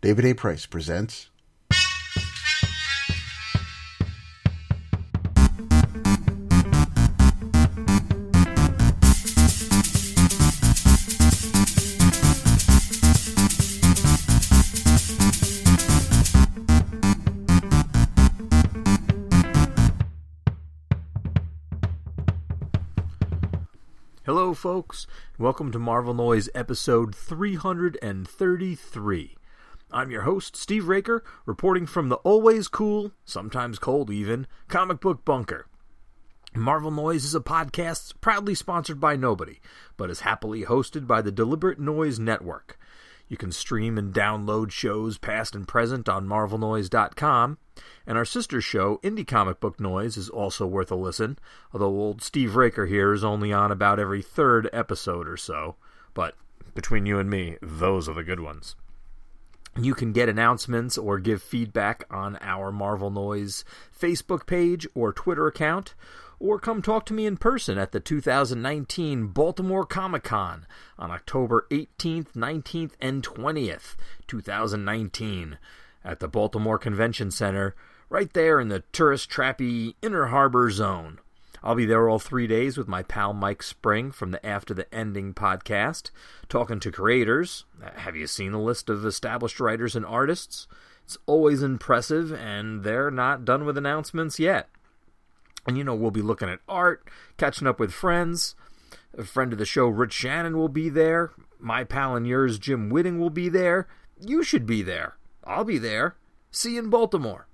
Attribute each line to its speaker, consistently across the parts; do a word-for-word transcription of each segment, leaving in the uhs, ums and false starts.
Speaker 1: David A. Price presents
Speaker 2: Hello, folks. Welcome to Marvel Noise episode three hundred thirty-three. I'm your host, Steve Raker, reporting from the always cool, sometimes cold even, comic book bunker. Marvel Noise is a podcast proudly sponsored by nobody, but is happily hosted by the Deliberate Noise Network. You can stream and download shows past and present on marvel noise dot com, and our sister show, Indie Comic Book Noise, is also worth a listen, although old Steve Raker here is only on about every third episode or so. But between you and me, those are the good ones. You can get announcements or give feedback on our Marvel Noise Facebook page or Twitter account, or come talk to me in person at the two thousand nineteen Baltimore Comic-Con on October eighteenth, nineteenth, and twentieth, two thousand nineteen, at the Baltimore Convention Center, right there in the tourist-trappy Inner Harbor Zone. I'll be there all three days with my pal Mike Spring from the After the Ending podcast, talking to creators. Have you seen the list of established writers and artists? It's always impressive, and they're not done with announcements yet. And, you know, we'll be looking at art, catching up with friends. A friend of the show, Rich Shannon, will be there. My pal and yours, Jim Whitting, will be there. You should be there. I'll be there. See you in Baltimore.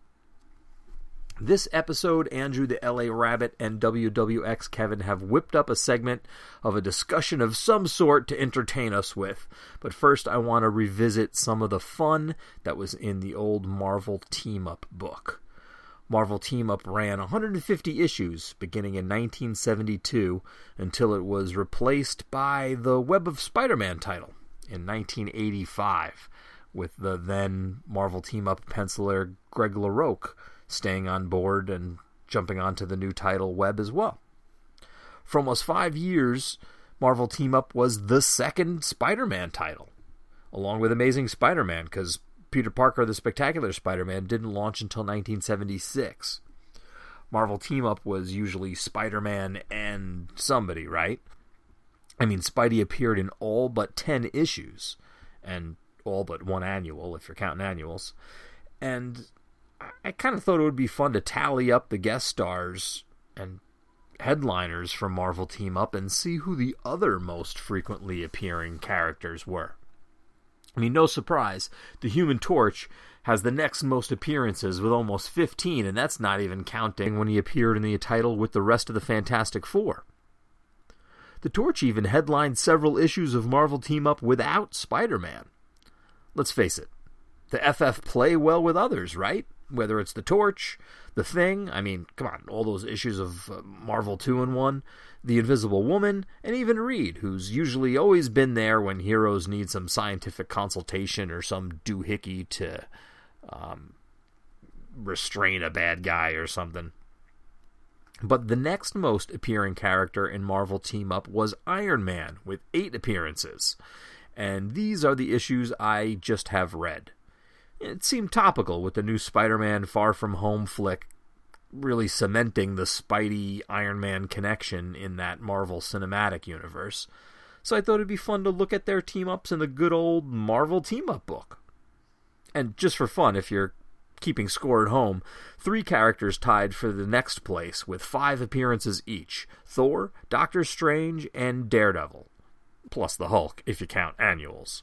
Speaker 2: This episode, Andrew the L A Rabbit and W W X Kevin have whipped up a segment of a discussion of some sort to entertain us with. But first, I want to revisit some of the fun that was in the old Marvel Team-Up book. Marvel Team-Up ran one hundred fifty issues, beginning in nineteen seventy-two, until it was replaced by the Web of Spider-Man title in nineteen eighty-five, with the then Marvel Team-Up penciler Greg LaRocque staying on board and jumping onto the new title Web as well. For almost five years, Marvel Team-Up was the second Spider-Man title, along with Amazing Spider-Man, because Peter Parker, the Spectacular Spider-Man, didn't launch until nineteen seventy-six. Marvel Team-Up was usually Spider-Man and somebody, right? I mean, Spidey appeared in all but ten issues, and all but one annual, if you're counting annuals. And I kind of thought it would be fun to tally up the guest stars and headliners from Marvel Team-Up and see who the other most frequently appearing characters were. I mean, no surprise, the Human Torch has the next most appearances with almost fifteen, and that's not even counting when he appeared in the title with the rest of the Fantastic Four. The Torch even headlined several issues of Marvel Team-Up without Spider-Man. Let's face it, the F F play well with others, right? Whether it's the Torch, the Thing, I mean, come on, all those issues of uh, Marvel two in one, the Invisible Woman, and even Reed, who's usually always been there when heroes need some scientific consultation or some doohickey to um, restrain a bad guy or something. But the next most appearing character in Marvel Team-Up was Iron Man, with eight appearances. And these are the issues I just have read. It seemed topical with the new Spider-Man Far From Home flick really cementing the Spidey-Iron Man connection in that Marvel Cinematic Universe. So I thought it'd be fun to look at their team-ups in the good old Marvel Team-Up book. And just for fun, if you're keeping score at home, three characters tied for the next place with five appearances each: Thor, Doctor Strange, and Daredevil. Plus the Hulk, if you count annuals.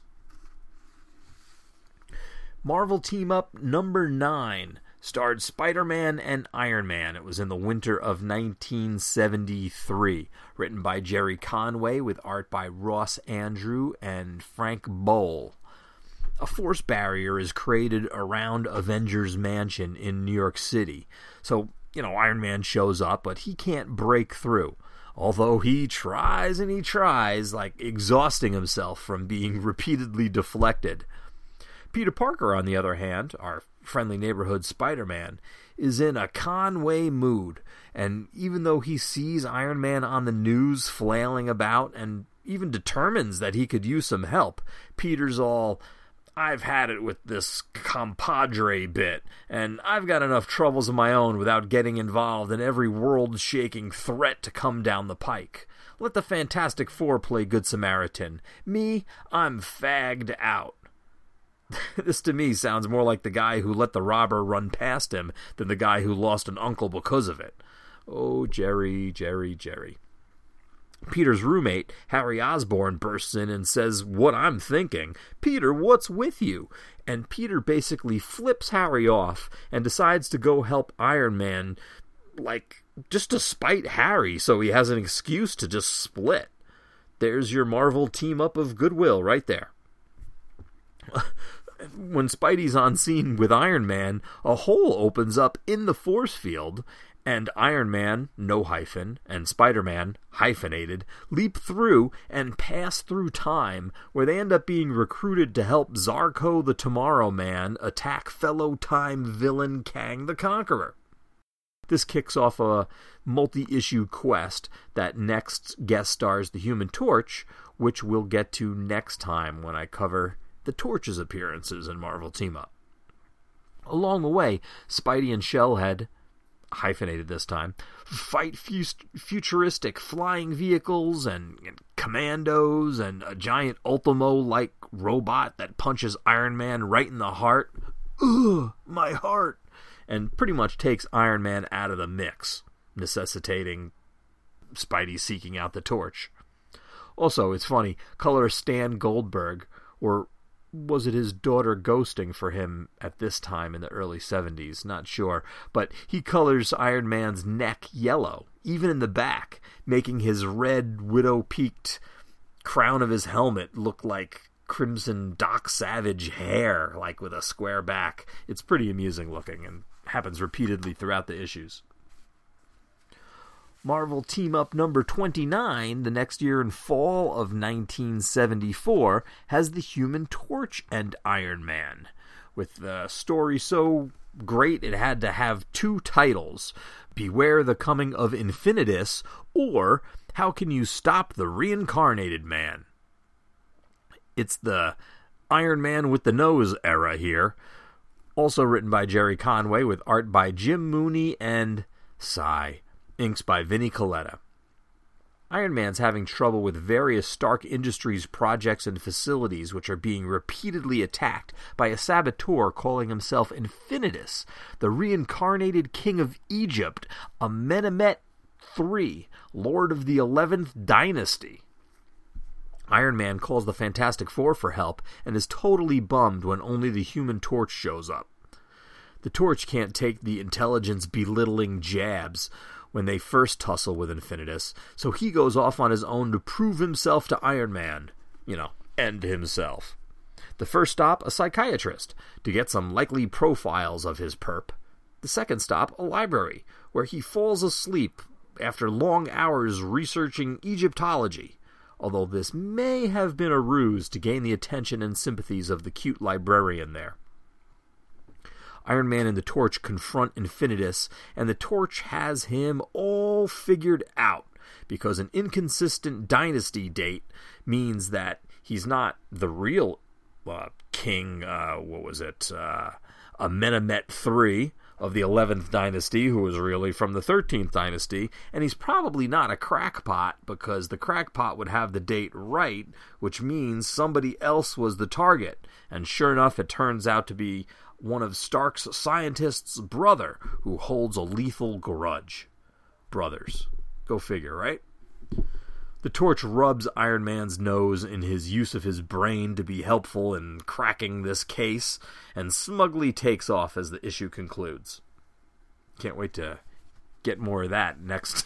Speaker 2: Marvel Team-Up number nine starred Spider-Man and Iron Man. It was in the winter of nineteen seventy-three. Written by Jerry Conway with art by Ross Andru and Frank Boll. A force barrier is created around Avengers Mansion in New York City. So, you know, Iron Man shows up, but he can't break through. Although he tries and he tries, like exhausting himself from being repeatedly deflected. Peter Parker, on the other hand, our friendly neighborhood Spider-Man, is in a Conway mood, and even though he sees Iron Man on the news flailing about and even determines that he could use some help, Peter's all, I've had it with this compadre bit, and I've got enough troubles of my own without getting involved in every world-shaking threat to come down the pike. Let the Fantastic Four play Good Samaritan. Me, I'm fagged out. This to me sounds more like the guy who let the robber run past him than the guy who lost an uncle because of it. Oh, Jerry, Jerry, Jerry. Peter's roommate, Harry Osborn, bursts in and says, "What I'm thinking. Peter, what's with you?" And Peter basically flips Harry off and decides to go help Iron Man, like, just to spite Harry so he has an excuse to just split. There's your Marvel team-up of goodwill right there. When Spidey's on scene with Iron Man, a hole opens up in the force field, and Iron Man, no hyphen, and Spider-Man, hyphenated, leap through and pass through time, where they end up being recruited to help Zarko the Tomorrow Man attack fellow time villain Kang the Conqueror. This kicks off a multi-issue quest that next guest stars the Human Torch, which we'll get to next time when I cover the Torch's appearances in Marvel Team-Up. Along the way, Spidey and Shellhead, hyphenated this time, fight futuristic flying vehicles and, and commandos and a giant Ultimo-like robot that punches Iron Man right in the heart. Ugh, my heart! And pretty much takes Iron Man out of the mix, necessitating Spidey seeking out the Torch. Also, it's funny, colorist Stan Goldberg, or was it his daughter ghosting for him at this time in the early seventies? Not sure. But he colors Iron Man's neck yellow, even in the back, making his red, widow-peaked crown of his helmet look like crimson Doc Savage hair, like with a square back. It's pretty amusing looking and happens repeatedly throughout the issues. Marvel Team-Up number twenty-nine, the next year in fall of nineteen seventy-four, has the Human Torch and Iron Man. With the story so great it had to have two titles, Beware the Coming of Infinitus, or How Can You Stop the Reincarnated Man? It's the Iron Man with the nose era here. Also written by Jerry Conway with art by Jim Mooney and Sigh. Inks by Vinnie Coletta. Iron Man's having trouble with various Stark Industries projects and facilities which are being repeatedly attacked by a saboteur calling himself Infinitus, the reincarnated king of Egypt, Amenemhet the Third, Lord of the Eleventh Dynasty. Iron Man calls the Fantastic Four for help and is totally bummed when only the Human Torch shows up. The Torch can't take the intelligence-belittling jabs when they first tussle with Infinitus, so he goes off on his own to prove himself to Iron Man. You know, and himself. The first stop, a psychiatrist, to get some likely profiles of his perp. The second stop, a library, where he falls asleep after long hours researching Egyptology, although this may have been a ruse to gain the attention and sympathies of the cute librarian there. Iron Man and the Torch confront Infinitus, and the Torch has him all figured out, because an inconsistent dynasty date means that he's not the real uh, king, uh, what was it, uh, Amenemhet the Third of the eleventh dynasty, who was really from the thirteenth dynasty, and he's probably not a crackpot, because the crackpot would have the date right, which means somebody else was the target, and sure enough, it turns out to be one of Stark's scientists' brother, who holds a lethal grudge. Brothers. Go figure, right? The Torch rubs Iron Man's nose in his use of his brain to be helpful in cracking this case, and smugly takes off as the issue concludes. Can't wait to get more of that next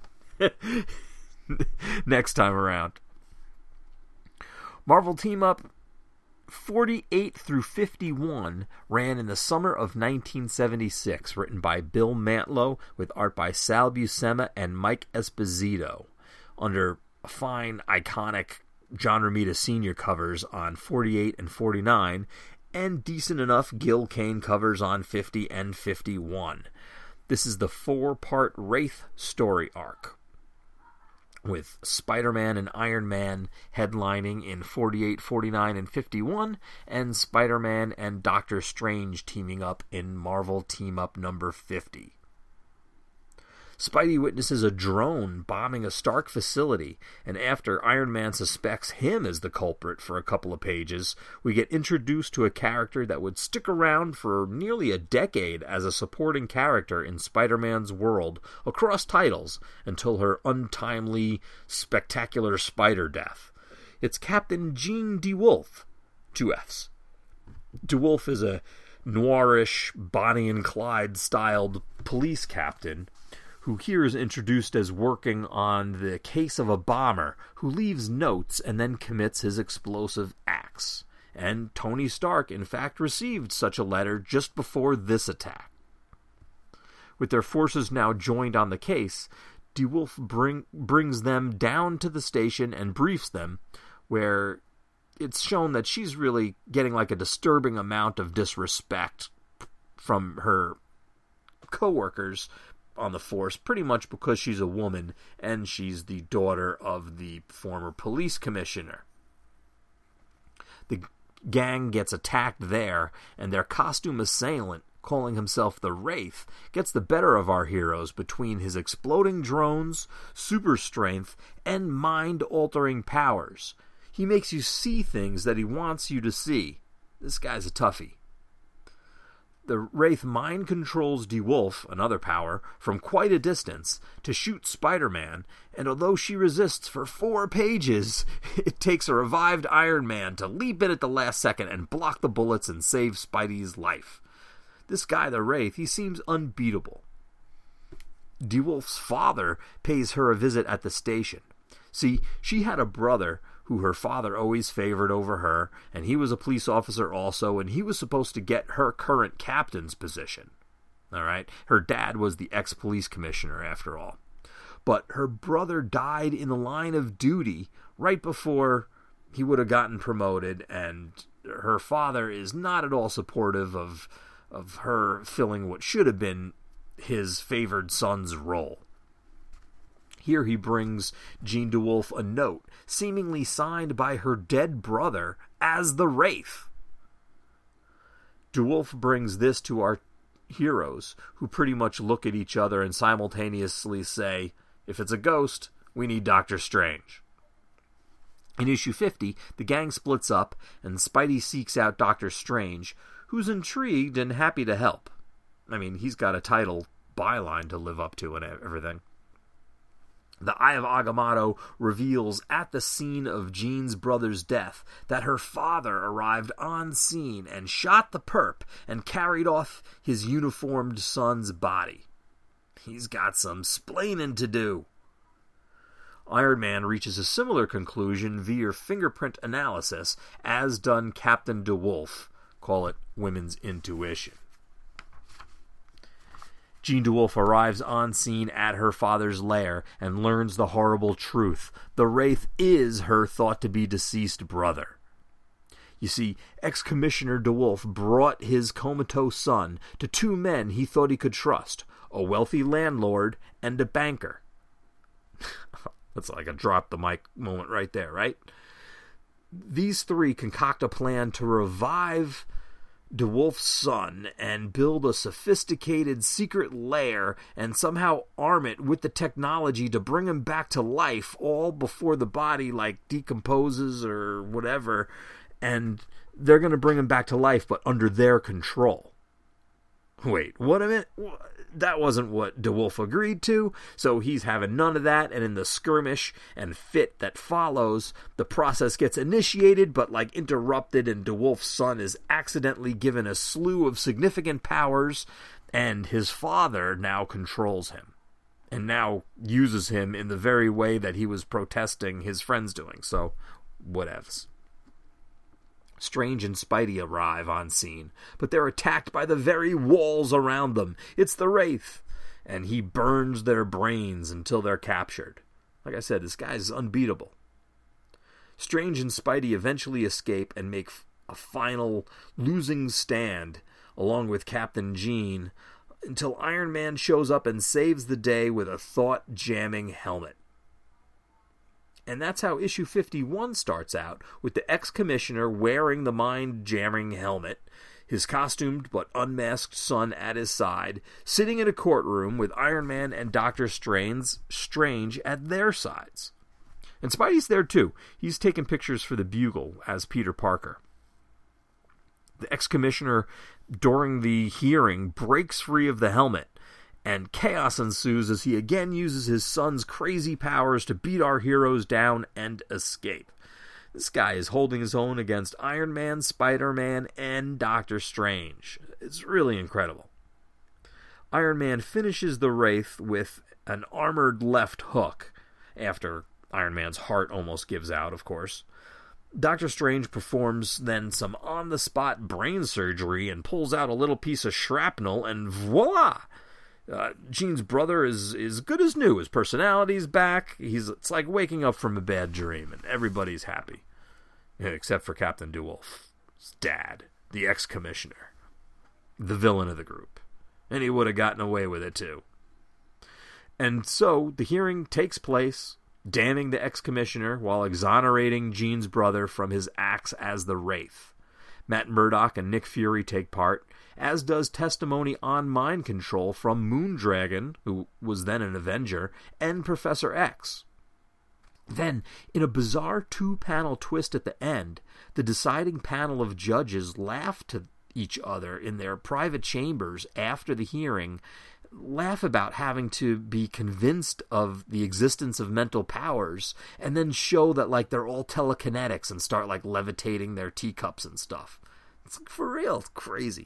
Speaker 2: next time around. Marvel Team-Up forty-eight through fifty-one ran in the summer of nineteen seventy-six, written by Bill Mantlo with art by Sal Buscema and Mike Esposito, under fine, iconic John Romita Senior covers on forty-eight and forty-nine, and decent enough Gil Kane covers on fifty and fifty-one. This is the four-part Wraith story arc. with Spider-Man and Iron Man headlining in forty-eight, forty-nine, and fifty-one, and Spider-Man and Doctor Strange teaming up in Marvel Team-Up number fifty. Spidey witnesses a drone bombing a Stark facility, and after Iron Man suspects him as the culprit for a couple of pages, we get introduced to a character that would stick around for nearly a decade as a supporting character in Spider-Man's world across titles until her untimely, spectacular spider death. It's Captain Jean DeWolf, two F's. DeWolf is a noirish, Bonnie and Clyde-styled police captain who here is introduced as working on the case of a bomber who leaves notes and then commits his explosive acts. And Tony Stark, in fact, received such a letter just before this attack. With their forces now joined on the case, DeWolf bring, brings them down to the station and briefs them, where it's shown that she's really getting like a disturbing amount of disrespect from her co-workers on the force, pretty much because she's a woman and she's the daughter of the former police commissioner. The gang gets attacked there, and their costume assailant, calling himself the Wraith, gets the better of our heroes between his exploding drones, super strength, and mind-altering powers. He makes you see things that he wants you to see. This guy's a toughie. The Wraith mind controls DeWolf, another power, from quite a distance to shoot Spider-Man, and although she resists for four pages, it takes a revived Iron Man to leap in at the last second and block the bullets and save Spidey's life. This guy, the Wraith, he seems unbeatable. DeWolf's father pays her a visit at the station. See, she had a brother who her father always favored over her, and he was a police officer also, and he was supposed to get her current captain's position. All right? Her dad was the ex-police commissioner, after all. But her brother died in the line of duty right before he would have gotten promoted, and her father is not at all supportive of, of her filling what should have been his favored son's role. Here he brings Jean DeWolf a note, seemingly signed by her dead brother as the Wraith. DeWolf brings this to our heroes, who pretty much look at each other and simultaneously say, if it's a ghost, we need Doctor Strange. In issue fifty, the gang splits up, and Spidey seeks out Doctor Strange, who's intrigued and happy to help. I mean, he's got a title byline to live up to and everything. The Eye of Agamotto reveals at the scene of Jean's brother's death that her father arrived on scene and shot the perp and carried off his uniformed son's body. He's got some splaining to do. Iron Man reaches a similar conclusion via fingerprint analysis, as done Captain DeWolf. Call it women's intuition. Jean DeWolf arrives on scene at her father's lair and learns the horrible truth. The Wraith is her thought-to-be-deceased brother. You see, ex-Commissioner DeWolf brought his comatose son to two men he thought he could trust, a wealthy landlord and a banker. That's like a drop-the-mic moment right there, right? These three concoct a plan to revive DeWolf's son and build a sophisticated secret lair and somehow arm it with the technology to bring him back to life, all before the body like decomposes or whatever, and they're going to bring him back to life but under their control. Wait, what a minute? That wasn't what DeWolf agreed to, so he's having none of that, and in the skirmish and fit that follows, the process gets initiated but like interrupted, and DeWolf's son is accidentally given a slew of significant powers, and his father now controls him, and now uses him in the very way that he was protesting his friends doing, so whatevs. Strange and Spidey arrive on scene, but they're attacked by the very walls around them. It's the Wraith, and he burns their brains until they're captured. Like I said, this guy's unbeatable. Strange and Spidey eventually escape and make a final losing stand, along with Captain Jean, until Iron Man shows up and saves the day with a thought-jamming helmet. And that's how issue fifty-one starts out, with the ex-commissioner wearing the mind-jamming helmet, his costumed but unmasked son at his side, sitting in a courtroom with Iron Man and Doctor Strange, Strange at their sides. And Spidey's there too. He's taking pictures for the Bugle as Peter Parker. The ex-commissioner, during the hearing, breaks free of the helmet, and chaos ensues as he again uses his son's crazy powers to beat our heroes down and escape. This guy is holding his own against Iron Man, Spider-Man, and Doctor Strange. It's really incredible. Iron Man finishes the Wraith with an armored left hook, after Iron Man's heart almost gives out, of course. Doctor Strange performs then some on-the-spot brain surgery and pulls out a little piece of shrapnel, and voila! Uh, Jean's brother is, is good as new. His personality's back. He's It's like waking up from a bad dream, and everybody's happy. Except for Captain DeWolf. His dad. The ex-commissioner. The villain of the group. And he would have gotten away with it, too. And so, the hearing takes place, damning the ex-commissioner while exonerating Jean's brother from his acts as the Wraith. Matt Murdock and Nick Fury take part, as does testimony on mind control from Moondragon, who was then an Avenger, and Professor X. Then, in a bizarre two-panel twist at the end, the deciding panel of judges laugh to each other in their private chambers after the hearing, laugh about having to be convinced of the existence of mental powers, and then show that like they're all telekinetics and start like levitating their teacups and stuff. It's for real. It's crazy.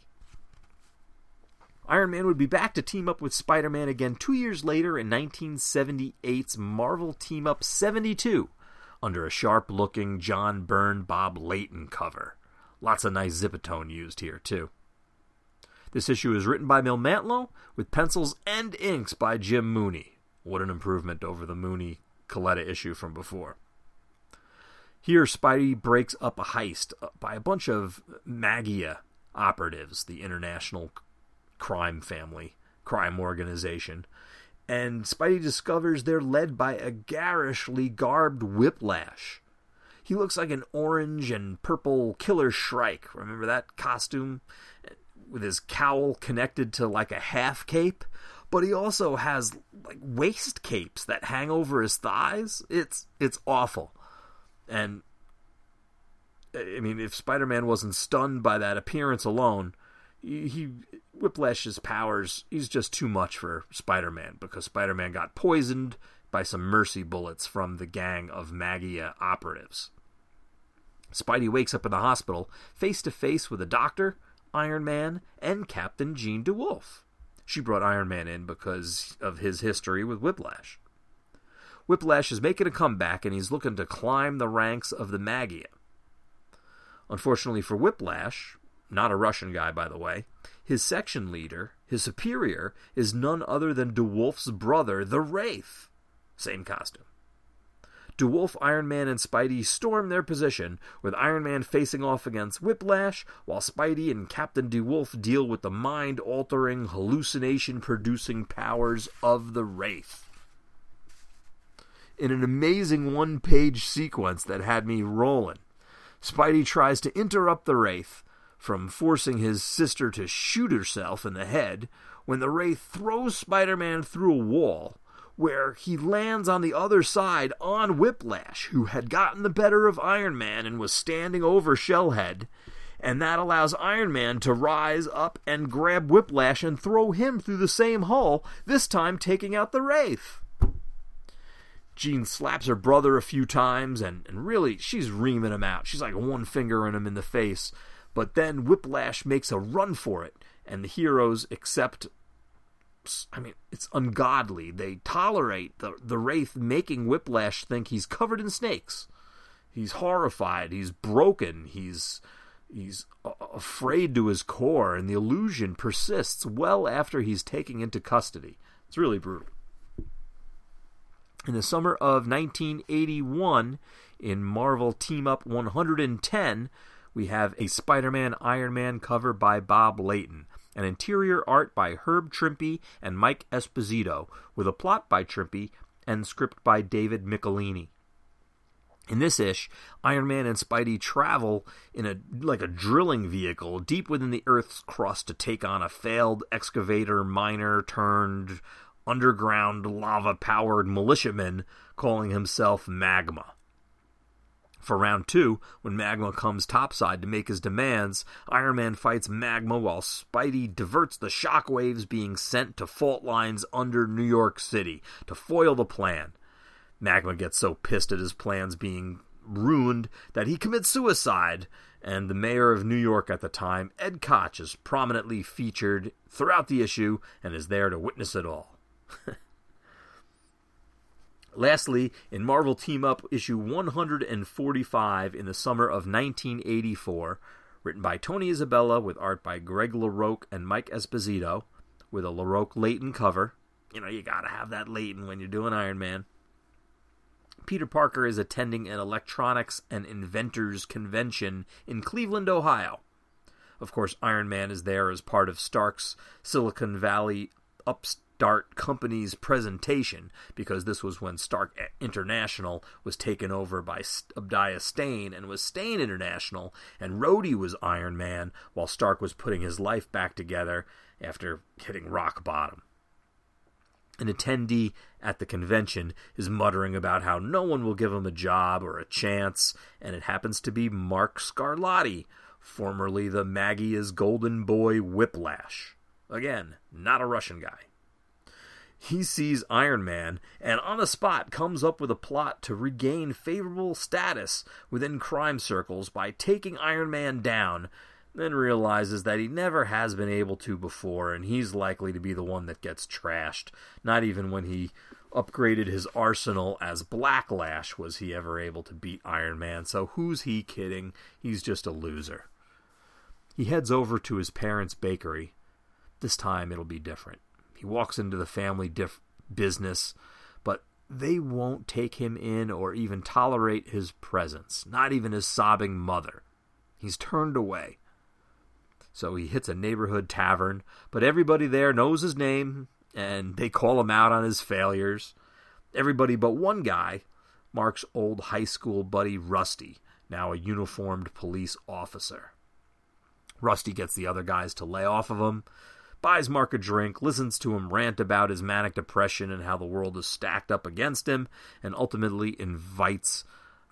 Speaker 2: Iron Man would be back to team up with Spider-Man again two years later in nineteen seventy-eight's Marvel Team Up seventy-two, under a sharp-looking John Byrne, Bob Layton cover. Lots of nice Zipatone used here, too. This issue is written by Mil Mantlo, with pencils and inks by Jim Mooney. What an improvement over the Mooney Coletta issue from before. Here, Spidey breaks up a heist by a bunch of Magia operatives, the international crime family, crime organization, and Spidey discovers they're led by a garishly garbed Whiplash. He looks like an orange and purple Killer Shrike. Remember that costume? With his cowl connected to like a half cape, but he also has like waist capes that hang over his thighs. It's it's awful. And I mean, if Spider-Man wasn't stunned by that appearance alone, he, he Whiplash's powers, he's just too much for Spider-Man, because Spider-Man got poisoned by some mercy bullets from the gang of Magia operatives. Spidey wakes up in the hospital, face to face with a doctor, Iron Man, and Captain Jean DeWolf. She brought Iron Man in because of his history with Whiplash. Whiplash is making a comeback, and he's looking to climb the ranks of the Magia. Unfortunately for Whiplash, not a Russian guy, by the way, his section leader, his superior, is none other than DeWolf's brother, the Wraith. Same costume. DeWolf, Iron Man, and Spidey storm their position, with Iron Man facing off against Whiplash, while Spidey and Captain DeWolf deal with the mind-altering, hallucination-producing powers of the Wraith. In an amazing one-page sequence that had me rolling, Spidey tries to interrupt the Wraith from forcing his sister to shoot herself in the head when the Wraith throws Spider-Man through a wall, where he lands on the other side on Whiplash, who had gotten the better of Iron Man and was standing over Shellhead, and that allows Iron Man to rise up and grab Whiplash and throw him through the same hole, this time taking out the Wraith. Jean slaps her brother a few times, and, and really, she's reaming him out. She's like one finger in him in the face, but then Whiplash makes a run for it, and the heroes accept. I mean, it's ungodly. They tolerate the, the Wraith making Whiplash think he's covered in snakes. He's horrified. He's broken. He's he's afraid to his core, and the illusion persists well after he's taken into custody. It's really brutal. In the summer of nineteen eighty-one, in Marvel Team Up one hundred ten, we have a Spider-Man Iron Man cover by Bob Layton, an interior art by Herb Trimpe and Mike Esposito, with a plot by Trimpe and script by David Michelini. In this ish, Iron Man and Spidey travel in a like a drilling vehicle deep within the Earth's crust to take on a failed excavator miner turned underground lava-powered militiaman calling himself Magma. For round two, when Magma comes topside to make his demands, Iron Man fights Magma while Spidey diverts the shockwaves being sent to fault lines under New York City to foil the plan. Magma gets so pissed at his plans being ruined that he commits suicide, and the mayor of New York at the time, Ed Koch, is prominently featured throughout the issue and is there to witness it all. Lastly, in Marvel Team-Up issue one forty-five in the summer of nineteen eighty-four, written by Tony Isabella with art by Greg LaRocque and Mike Esposito, with a LaRocque-Layton cover. You know, you gotta have that Layton when you're doing Iron Man. Peter Parker is attending an electronics and inventors convention in Cleveland, Ohio. Of course, Iron Man is there as part of Stark's Silicon Valley upstart company's presentation, because this was when Stark International was taken over by Obadiah Stane and was Stane International, and Rhodey was Iron Man while Stark was putting his life back together after hitting rock bottom. An attendee at the convention is muttering about how no one will give him a job or a chance, and it happens to be Mark Scarlatti, formerly the Maggie is Golden Boy Whiplash. Again, not a Russian guy. He sees Iron Man, and on the spot comes up with a plot to regain favorable status within crime circles by taking Iron Man down, then realizes that he never has been able to before, and he's likely to be the one that gets trashed. Not even when he upgraded his arsenal as Blacklash was he ever able to beat Iron Man, so who's he kidding? He's just a loser. He heads over to his parents' bakery. This time it'll be different. He walks into the family dif- business, but they won't take him in or even tolerate his presence, not even his sobbing mother. He's turned away. So he hits a neighborhood tavern, but everybody there knows his name, and they call him out on his failures. Everybody but one guy, Mark's old high school buddy Rusty, now a uniformed police officer. Rusty gets the other guys to lay off of him, buys Mark a drink, listens to him rant about his manic depression and how the world is stacked up against him, and ultimately invites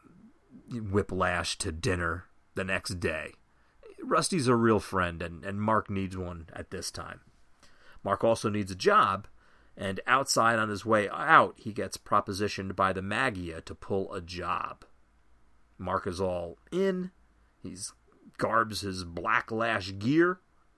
Speaker 2: Whiplash to dinner the next day. Rusty's a real friend, and, and Mark needs one at this time. Mark also needs a job, and outside on his way out, he gets propositioned by the Magia to pull a job. Mark is all in. He's garbs his Blacklash gear,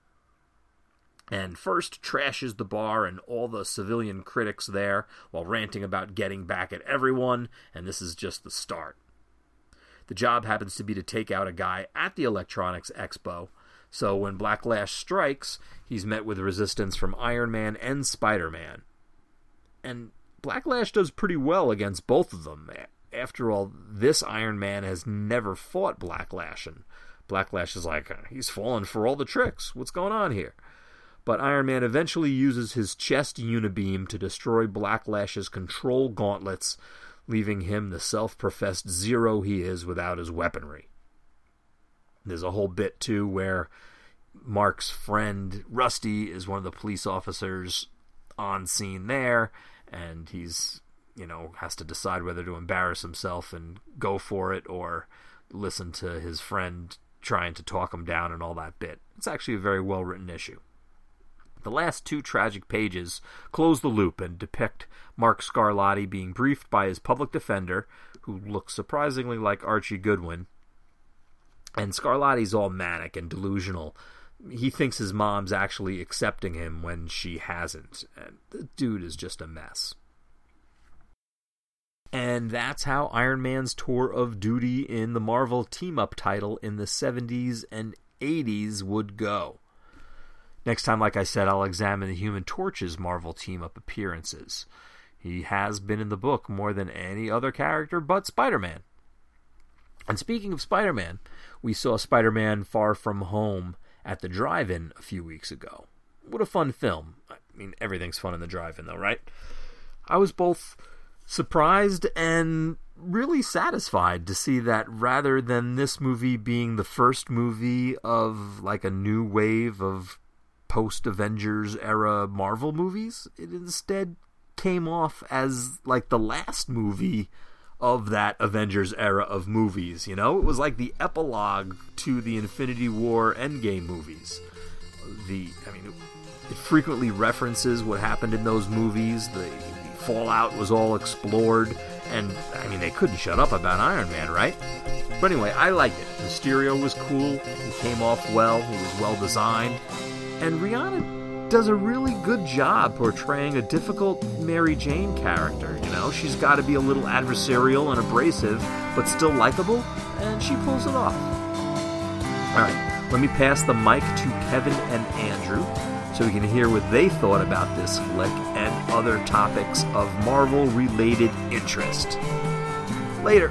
Speaker 2: and first trashes the bar and all the civilian critics there while ranting about getting back at everyone, and this is just the start. The job happens to be to take out a guy at the Electronics Expo, so when Blacklash strikes, he's met with resistance from Iron Man and Spider-Man. And Blacklash does pretty well against both of them. After all, this Iron Man has never fought Blacklash, and Blacklash is like, he's fallen for all the tricks. What's going on here? But Iron Man eventually uses his chest unibeam to destroy Blacklash's control gauntlets, leaving him the self-professed zero he is without his weaponry. There's a whole bit, too, where Mark's friend Rusty is one of the police officers on scene there, and he's, you know, has to decide whether to embarrass himself and go for it or listen to his friend trying to talk him down and all that bit. It's actually a very well-written issue. The last two tragic pages close the loop and depict Mark Scarlatti being briefed by his public defender, who looks surprisingly like Archie Goodwin. And Scarlatti's all manic and delusional. He thinks his mom's actually accepting him when she hasn't. And the dude is just a mess. And that's how Iron Man's tour of duty in the Marvel Team-Up title in the seventies and eighties would go. Next time, like I said, I'll examine the Human Torch's Marvel Team-Up appearances. He has been in the book more than any other character but Spider-Man. And speaking of Spider-Man, we saw Spider-Man Far From Home at the drive-in a few weeks ago. What a fun film. I mean, everything's fun in the drive-in, though, right? I was both surprised and really satisfied to see that rather than this movie being the first movie of like a new wave of post-Avengers era Marvel movies, it instead came off as like the last movie of that Avengers era of movies, you know? It was like the epilogue to the Infinity War Endgame movies. The, I mean, it, it frequently references what happened in those movies. The, the fallout was all explored, and, I mean, they couldn't shut up about Iron Man, right? But anyway, I liked it. Mysterio was cool. He came off well. He was well designed. And Rihanna does a really good job portraying a difficult Mary Jane character, you know? She's got to be a little adversarial and abrasive, but still likable, and she pulls it off. Alright, let me pass the mic to Kevin and Andrew so we can hear what they thought about this flick and other topics of Marvel-related interest. Later!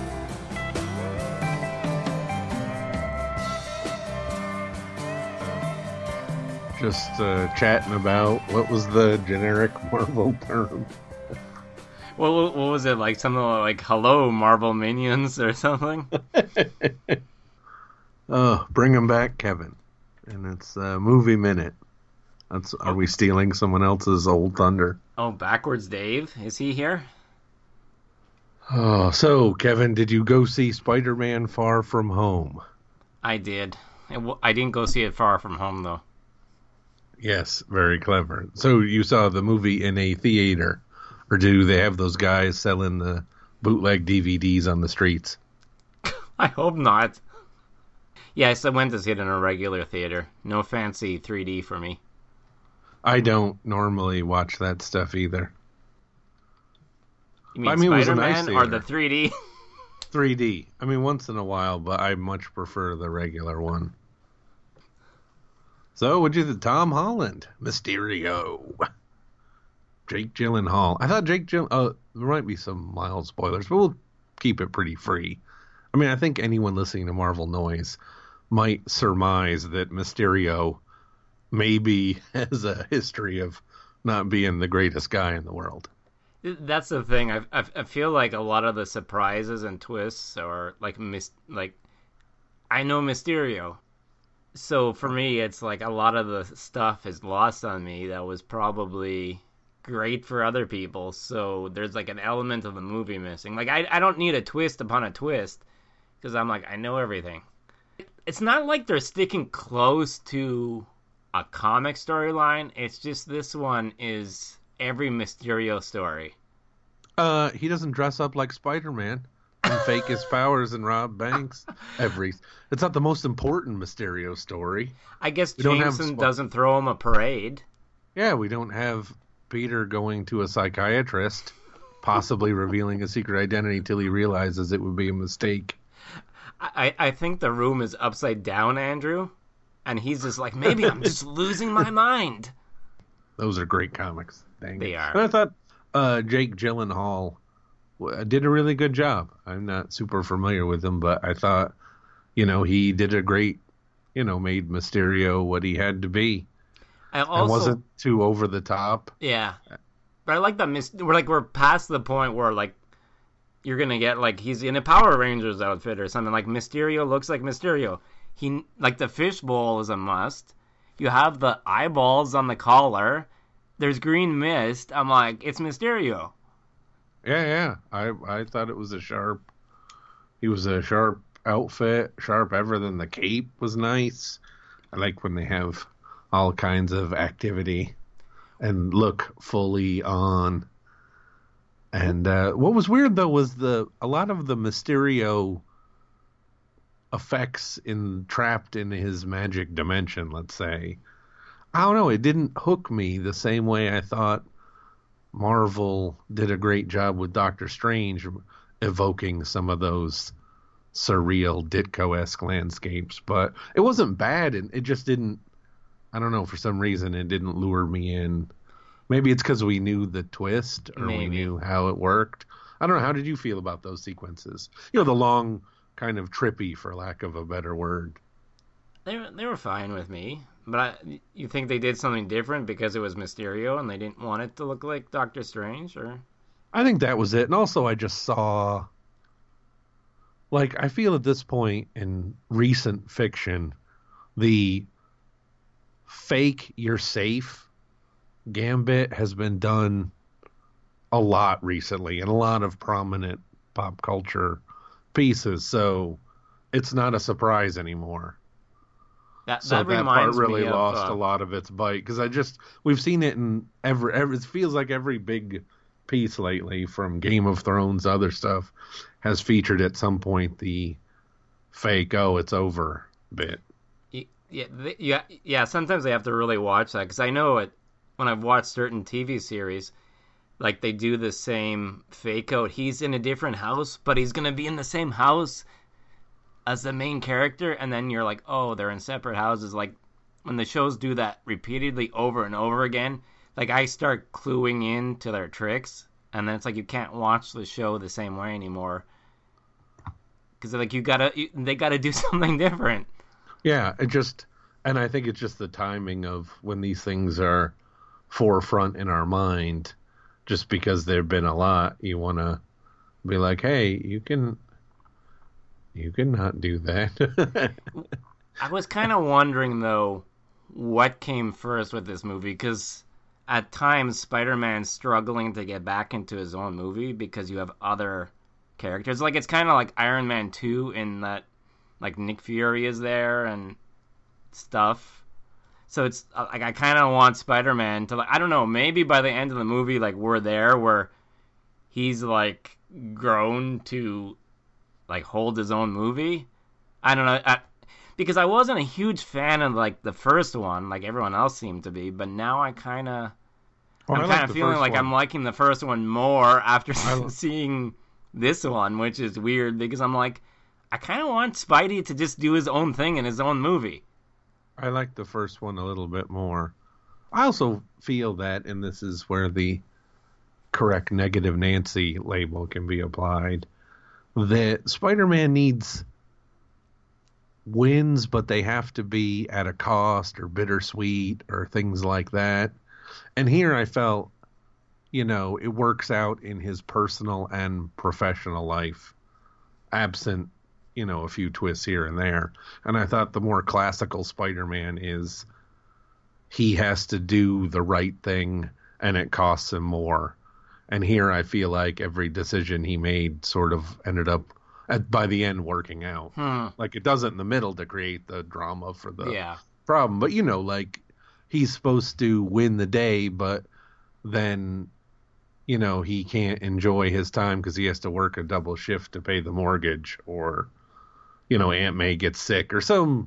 Speaker 1: Just uh, chatting about what was the generic Marvel term.
Speaker 3: What, what was it, like something like hello Marvel Minions or something?
Speaker 1: Oh, bring them back, Kevin. And it's uh, movie minute. That's Are we stealing someone else's old thunder?
Speaker 3: Oh, Backwards Dave? Is he here?
Speaker 1: Oh, so, Kevin, did you go see Spider-Man Far From Home?
Speaker 3: I did. It w- I didn't go see it Far From Home, though.
Speaker 1: Yes, very clever. So you saw the movie in a theater, or do they have those guys selling the bootleg D V Ds on the streets?
Speaker 3: I hope not. Yes, I went to see it in a regular theater. No fancy three D for me.
Speaker 1: I don't normally watch that stuff either.
Speaker 3: You mean
Speaker 1: I mean,
Speaker 3: Spider-Man
Speaker 1: nice
Speaker 3: or the three D?
Speaker 1: three D. I mean, once in a while, but I much prefer the regular one. So, what'd you think? Tom Holland, Mysterio, Jake Gyllenhaal. I thought Jake Gyllenhaal. Uh, there might be some mild spoilers, but we'll keep it pretty free. I mean, I think anyone listening to Marvel Noise might surmise that Mysterio maybe has a history of not being the greatest guy in the world.
Speaker 3: That's the thing. I, I I feel like a lot of the surprises and twists are like mis- like I know Mysterio. So for me, it's like a lot of the stuff is lost on me that was probably great for other people. So there's like an element of the movie missing. Like I, I don't need a twist upon a twist because I'm like, I know everything. It's not like they're sticking close to a comic storyline. It's just this one is every Mysterio story.
Speaker 1: Uh, he doesn't dress up like Spider-Man and fake his powers and rob banks. Every it's not the most important Mysterio story.
Speaker 3: I guess
Speaker 1: We don't have
Speaker 3: Jameson
Speaker 1: sp-
Speaker 3: doesn't throw him a parade.
Speaker 1: Yeah, we don't have Peter going to a psychiatrist, possibly revealing a secret identity till he realizes it would be a mistake.
Speaker 3: I, I think the room is upside down, Andrew, and he's just like, maybe I'm just losing my mind.
Speaker 1: Those are great comics. Dang
Speaker 3: They
Speaker 1: it.
Speaker 3: are.
Speaker 1: And I thought uh, Jake Gyllenhaal w- did a really good job. I'm not super familiar with him, but I thought, you know, he did a great, you know, made Mysterio what he had to be.
Speaker 3: I also,
Speaker 1: and wasn't too over the top.
Speaker 3: Yeah, but I like that. Mis- we're like we're past the point where like you're gonna get like he's in a Power Rangers outfit or something. Like Mysterio looks like Mysterio. He like the fishbowl is a must. You have the eyeballs on the collar. There's green mist. I'm like, it's Mysterio.
Speaker 1: Yeah, yeah. I I thought it was a sharp. He was a sharp outfit, sharp everything. The cape was nice. I like when they have all kinds of activity and look fully on. And uh, what was weird though was the a lot of the Mysterio effects in trapped in his magic dimension. Let's say, I don't know. It didn't hook me the same way I thought Marvel did a great job with Doctor Strange, evoking some of those surreal Ditko-esque landscapes. But it wasn't bad, and it just didn't. I don't know. For some reason, it didn't lure me in. Maybe it's because we knew the twist, or
Speaker 3: Maybe.
Speaker 1: we knew how it worked. I don't know. How did you feel about those sequences? You know, the long, kind of trippy, for lack of a better word.
Speaker 3: They were, they were fine with me. But I, you think they did something different because it was Mysterio and they didn't want it to look like Doctor Strange? Or
Speaker 1: I think that was it. And also, I just saw like, I feel at this point in recent fiction, the fake you're safe gambit has been done a lot recently in a lot of prominent pop culture pieces, so it's not a surprise anymore.
Speaker 3: That,
Speaker 1: so
Speaker 3: that,
Speaker 1: that part really
Speaker 3: me of,
Speaker 1: lost
Speaker 3: uh,
Speaker 1: a lot of its bite, because I just we've seen it in every, every it feels like every big piece lately, from Game of Thrones, other stuff, has featured at some point the fake oh it's over bit.
Speaker 3: Yeah, yeah, yeah. Sometimes I have to really watch that, because I know it when I've watched certain T V series, like they do the same fake out. He's in a different house, but he's gonna be in the same house as the main character, and then you're like, oh, they're in separate houses. Like when the shows do that repeatedly over and over again, like I start cluing in to their tricks, and then it's like you can't watch the show the same way anymore, because like you gotta, you, they gotta do something different.
Speaker 1: Yeah, it just, and I think it's just the timing of when these things are forefront in our mind, just because there've been a lot, you want to be like, hey, you can, you can not do that.
Speaker 3: I was kind of wondering, though, what came first with this movie, because at times Spider-Man's struggling to get back into his own movie because you have other characters. Like, it's kind of like Iron Man two in that, like, Nick Fury is there and stuff. So it's, like, I kind of want Spider-Man to, like, I don't know, maybe by the end of the movie, like, we're there where he's, like, grown to, like, hold his own movie. I don't know, I, because I wasn't a huge fan of, like, the first one, like everyone else seemed to be, but now I kind of,
Speaker 1: well,
Speaker 3: I'm
Speaker 1: like
Speaker 3: kind of feeling like one. I'm liking the first one more after I... seeing this one, which is weird, because I'm like, I kind of want Spidey to just do his own thing in his own movie.
Speaker 1: I like the first one a little bit more. I also feel that, and this is where the correct negative Nancy label can be applied, that Spider-Man needs wins, but they have to be at a cost or bittersweet or things like that. And here I felt, you know, it works out in his personal and professional life, absent, you know, a few twists here and there. And I thought the more classical Spider-Man is he has to do the right thing and it costs him more. And here I feel like every decision he made sort of ended up at, by the end working out.
Speaker 3: Hmm.
Speaker 1: Like it doesn't in the middle to create the drama for the
Speaker 3: yeah.
Speaker 1: problem. But, you know, like he's supposed to win the day, but then, you know, he can't enjoy his time because he has to work a double shift to pay the mortgage, or, you know, Aunt May gets sick or some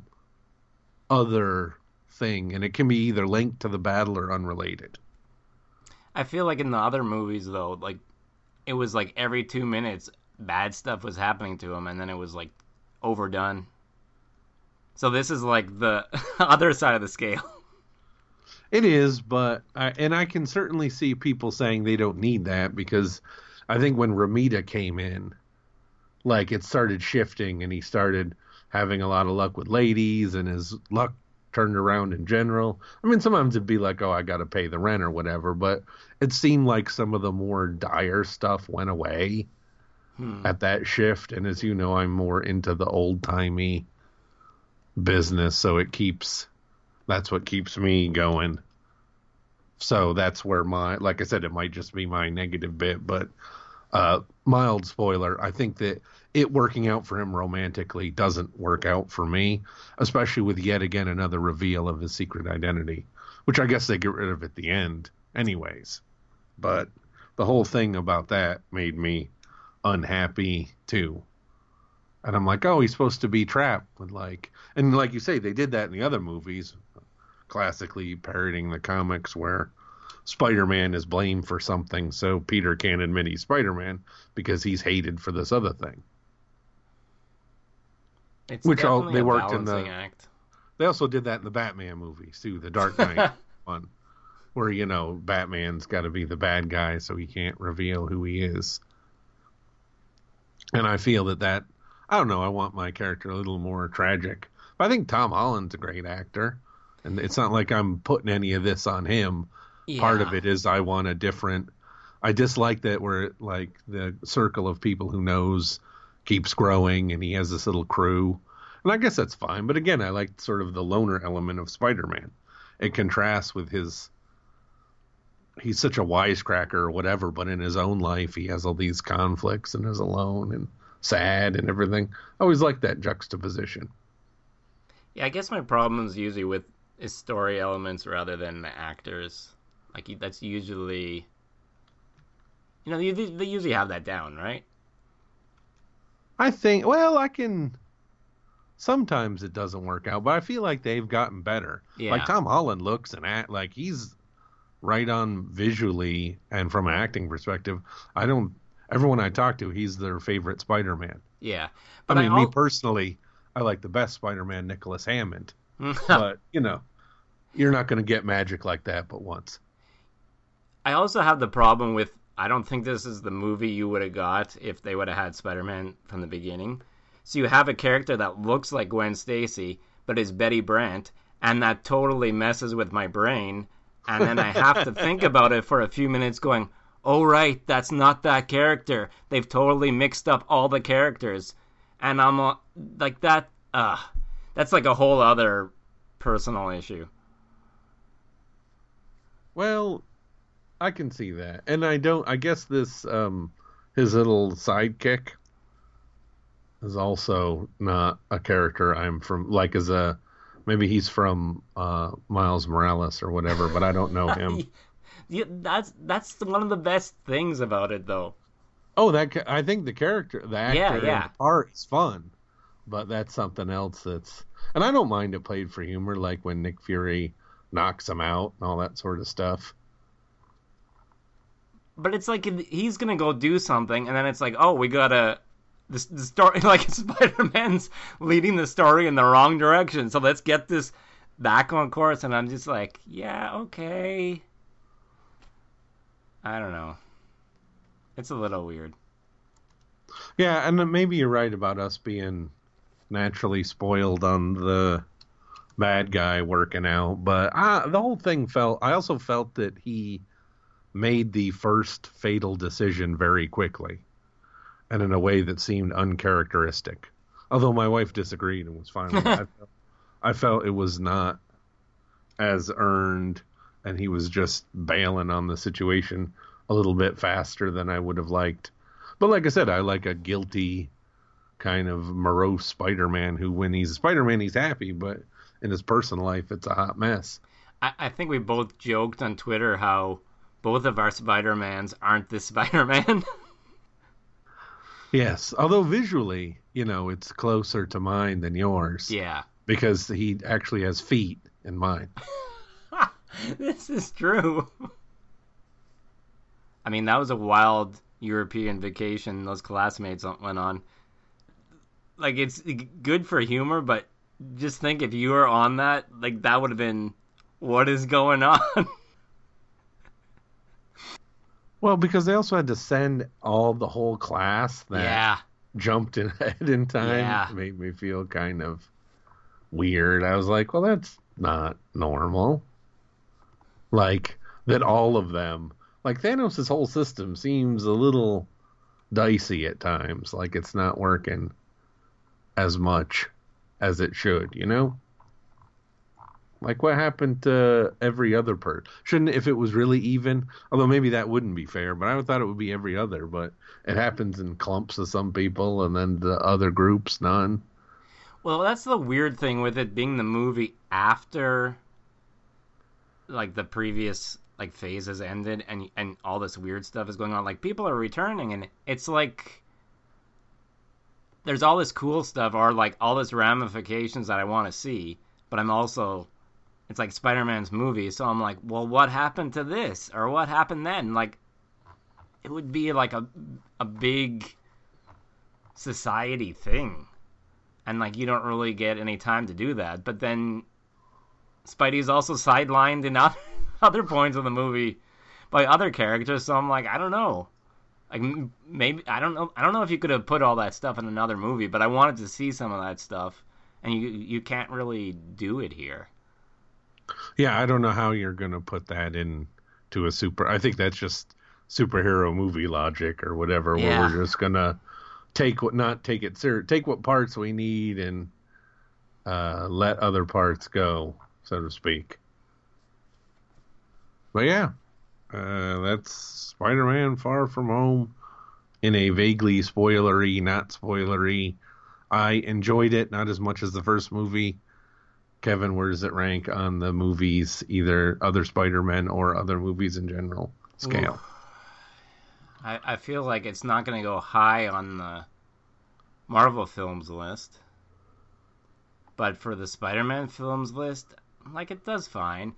Speaker 1: other thing. And it can be either linked to the battle or unrelated.
Speaker 3: I feel like in the other movies, though, like, it was like every two minutes bad stuff was happening to him, and then it was, like, overdone. So this is, like, the other side of the scale.
Speaker 1: It is, but, I, and I can certainly see people saying they don't need that, because I think when Ramita came in, like, it started shifting, and he started having a lot of luck with ladies, and his luck turned around in general. I mean, sometimes it'd be like, oh, I got to pay the rent or whatever, but it seemed like some of the more dire stuff went away hmm. at that shift. And as you know, I'm more into the old timey business, so it keeps, that's what keeps me going. So that's where my, like I said, it might just be my negative bit, but uh, mild spoiler, I think that it working out for him romantically doesn't work out for me, especially with yet again another reveal of his secret identity, which I guess they get rid of at the end anyways. But the whole thing about that made me unhappy too. And I'm like, oh, he's supposed to be trapped with, like, and like you say, they did that in the other movies, classically parodying the comics where Spider-Man is blamed for something, so Peter can't admit he's Spider-Man because he's hated for this other thing.
Speaker 3: It's
Speaker 1: Which all
Speaker 3: definitely
Speaker 1: they
Speaker 3: a
Speaker 1: worked in the.
Speaker 3: balancing act.
Speaker 1: They also did that in the Batman movies too, the Dark Knight one, where, you know, Batman's got to be the bad guy, so he can't reveal who he is. And I feel that that I don't know. I want my character a little more tragic. But I think Tom Holland's a great actor, and it's not like I'm putting any of this on him.
Speaker 3: Yeah.
Speaker 1: Part of it is I want a different. I dislike that we're like the circle of people who knows keeps growing, and he has this little crew. And I guess that's fine. But again, I like sort of the loner element of Spider-Man. It contrasts with his... He's such a wisecracker or whatever, but in his own life, he has all these conflicts and is alone and sad and everything. I always like that juxtaposition.
Speaker 3: Yeah, I guess my problem is usually with his story elements rather than the actors. Like, that's usually... You know, they, they usually have that down, right?
Speaker 1: I think, well, I can... Sometimes it doesn't work out, but I feel like they've gotten better.
Speaker 3: Yeah.
Speaker 1: Like, Tom Holland looks and act like he's right on visually, and from an acting perspective. I don't... Everyone I talk to, he's their favorite Spider-Man.
Speaker 3: Yeah.
Speaker 1: But I mean, I
Speaker 3: al-
Speaker 1: me personally, I like the best Spider-Man, Nicholas Hammond. But, you know, you're not going to get magic like that but once.
Speaker 3: I also have the problem with, I don't think this is the movie you would have got if they would have had Spider-Man from the beginning. So you have a character that looks like Gwen Stacy, but is Betty Brant, and that totally messes with my brain. And then I have to think about it for a few minutes going, oh, right, that's not that character. They've totally mixed up all the characters. And I'm uh, like, that, uh, that's like a whole other personal issue.
Speaker 1: Well, I can see that. And I don't, I guess this, um, his little sidekick is also not a character I'm from, like as a, maybe he's from uh, Miles Morales or whatever, but I don't know him.
Speaker 3: Yeah, that's that's one of the best things about it, though.
Speaker 1: Oh, that ca- I think the character, the actor,
Speaker 3: Yeah,
Speaker 1: and
Speaker 3: yeah.
Speaker 1: the part is fun, but that's something else that's, and I don't mind it played for humor, like when Nick Fury knocks him out and all that sort of stuff.
Speaker 3: But it's like he's gonna go do something, and then it's like, oh, we gotta the, the story, like Spider-Man's leading the story in the wrong direction, so let's get this back on course. And I'm just like, yeah, okay. I don't know. It's a little weird.
Speaker 1: Yeah, and maybe you're right about us being naturally spoiled on the bad guy working out, but I, the whole thing felt, I also felt that he made the first fatal decision very quickly and in a way that seemed uncharacteristic. Although my wife disagreed and was fine with it. I, felt, I felt it was not as earned, and he was just bailing on the situation a little bit faster than I would have liked. But like I said, I like a guilty kind of morose Spider-Man who, when he's Spider-Man, he's happy, but in his personal life, it's a hot mess.
Speaker 3: I, I think we both joked on Twitter how both of our Spider-Mans aren't this Spider-Man.
Speaker 1: Yes, although visually, you know, it's closer to mine than yours.
Speaker 3: Yeah.
Speaker 1: Because he actually has feet in mine.
Speaker 3: This is true. I mean, that was a wild European vacation those classmates went on. Like, it's good for humor, but just think if you were on that, like, that would have been, what is going on?
Speaker 1: Well, because they also had to send all the whole class that
Speaker 3: Yeah.
Speaker 1: jumped in ahead in time.
Speaker 3: Yeah.
Speaker 1: It made me feel kind of weird. I was like, well, that's not normal. Like, that all of them, like Thanos' whole system seems a little dicey at times. Like, it's not working as much as it should, you know? Like, what happened to every other person? Shouldn't, if it was really even, although maybe that wouldn't be fair, but I would thought it would be every other, but it happens in clumps of some people, and then the other groups, none.
Speaker 3: Well, that's the weird thing with it being the movie after, like, the previous, like, phases ended, and and all this weird stuff is going on. Like, people are returning, and it's like, there's all this cool stuff, or, like, all this ramifications that I want to see, but I'm also... It's like Spider-Man's movie, so I'm like, well, what happened to this? Or what happened then? Like, it would be like a, a big society thing. And, like, you don't really get any time to do that. But then Spidey's also sidelined in other, other points of the movie by other characters, so I'm like, I don't know. Like, maybe, I don't know. I don't know if you could have put all that stuff in another movie, but I wanted to see some of that stuff. And you you can't really do it here.
Speaker 1: Yeah, I don't know how you're going to put that in to a super... I think that's just superhero movie logic or whatever,
Speaker 3: Yeah.
Speaker 1: where we're just going to take what not take it serious, take what parts we need and uh, let other parts go, so to speak. But yeah, uh, that's Spider-Man Far From Home in a vaguely spoilery, not spoilery. I enjoyed it, not as much as the first movie. Kevin, where does it rank on the movies, either other Spider-Man or other movies in general scale?
Speaker 3: Ooh. I, I feel like it's not going to go high on the Marvel films list. But for the Spider-Man films list, like, it does fine.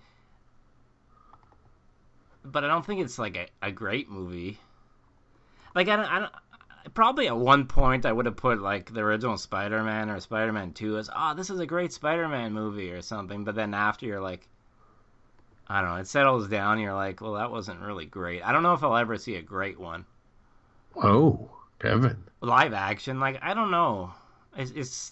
Speaker 3: But I don't think it's, like, a, a great movie. Like, I don't, I don't... Probably at one point I would have put, like, the original Spider-Man or Spider-Man two as, oh, this is a great Spider-Man movie or something. But then after you're like, I don't know, it settles down and you're like, well, that wasn't really great. I don't know if I'll ever see a great one.
Speaker 1: Oh, Kevin.
Speaker 3: Live action, like, I don't know. It's, it's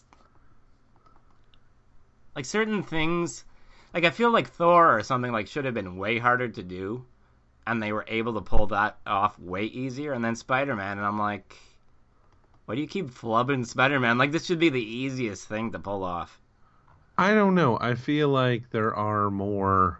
Speaker 3: like certain things, like I feel like Thor or something like should have been way harder to do. And they were able to pull that off way easier. And then Spider-Man, and I'm like, why do you keep flubbing Spider-Man? Like, this should be the easiest thing to pull off.
Speaker 1: I don't know. I feel like there are more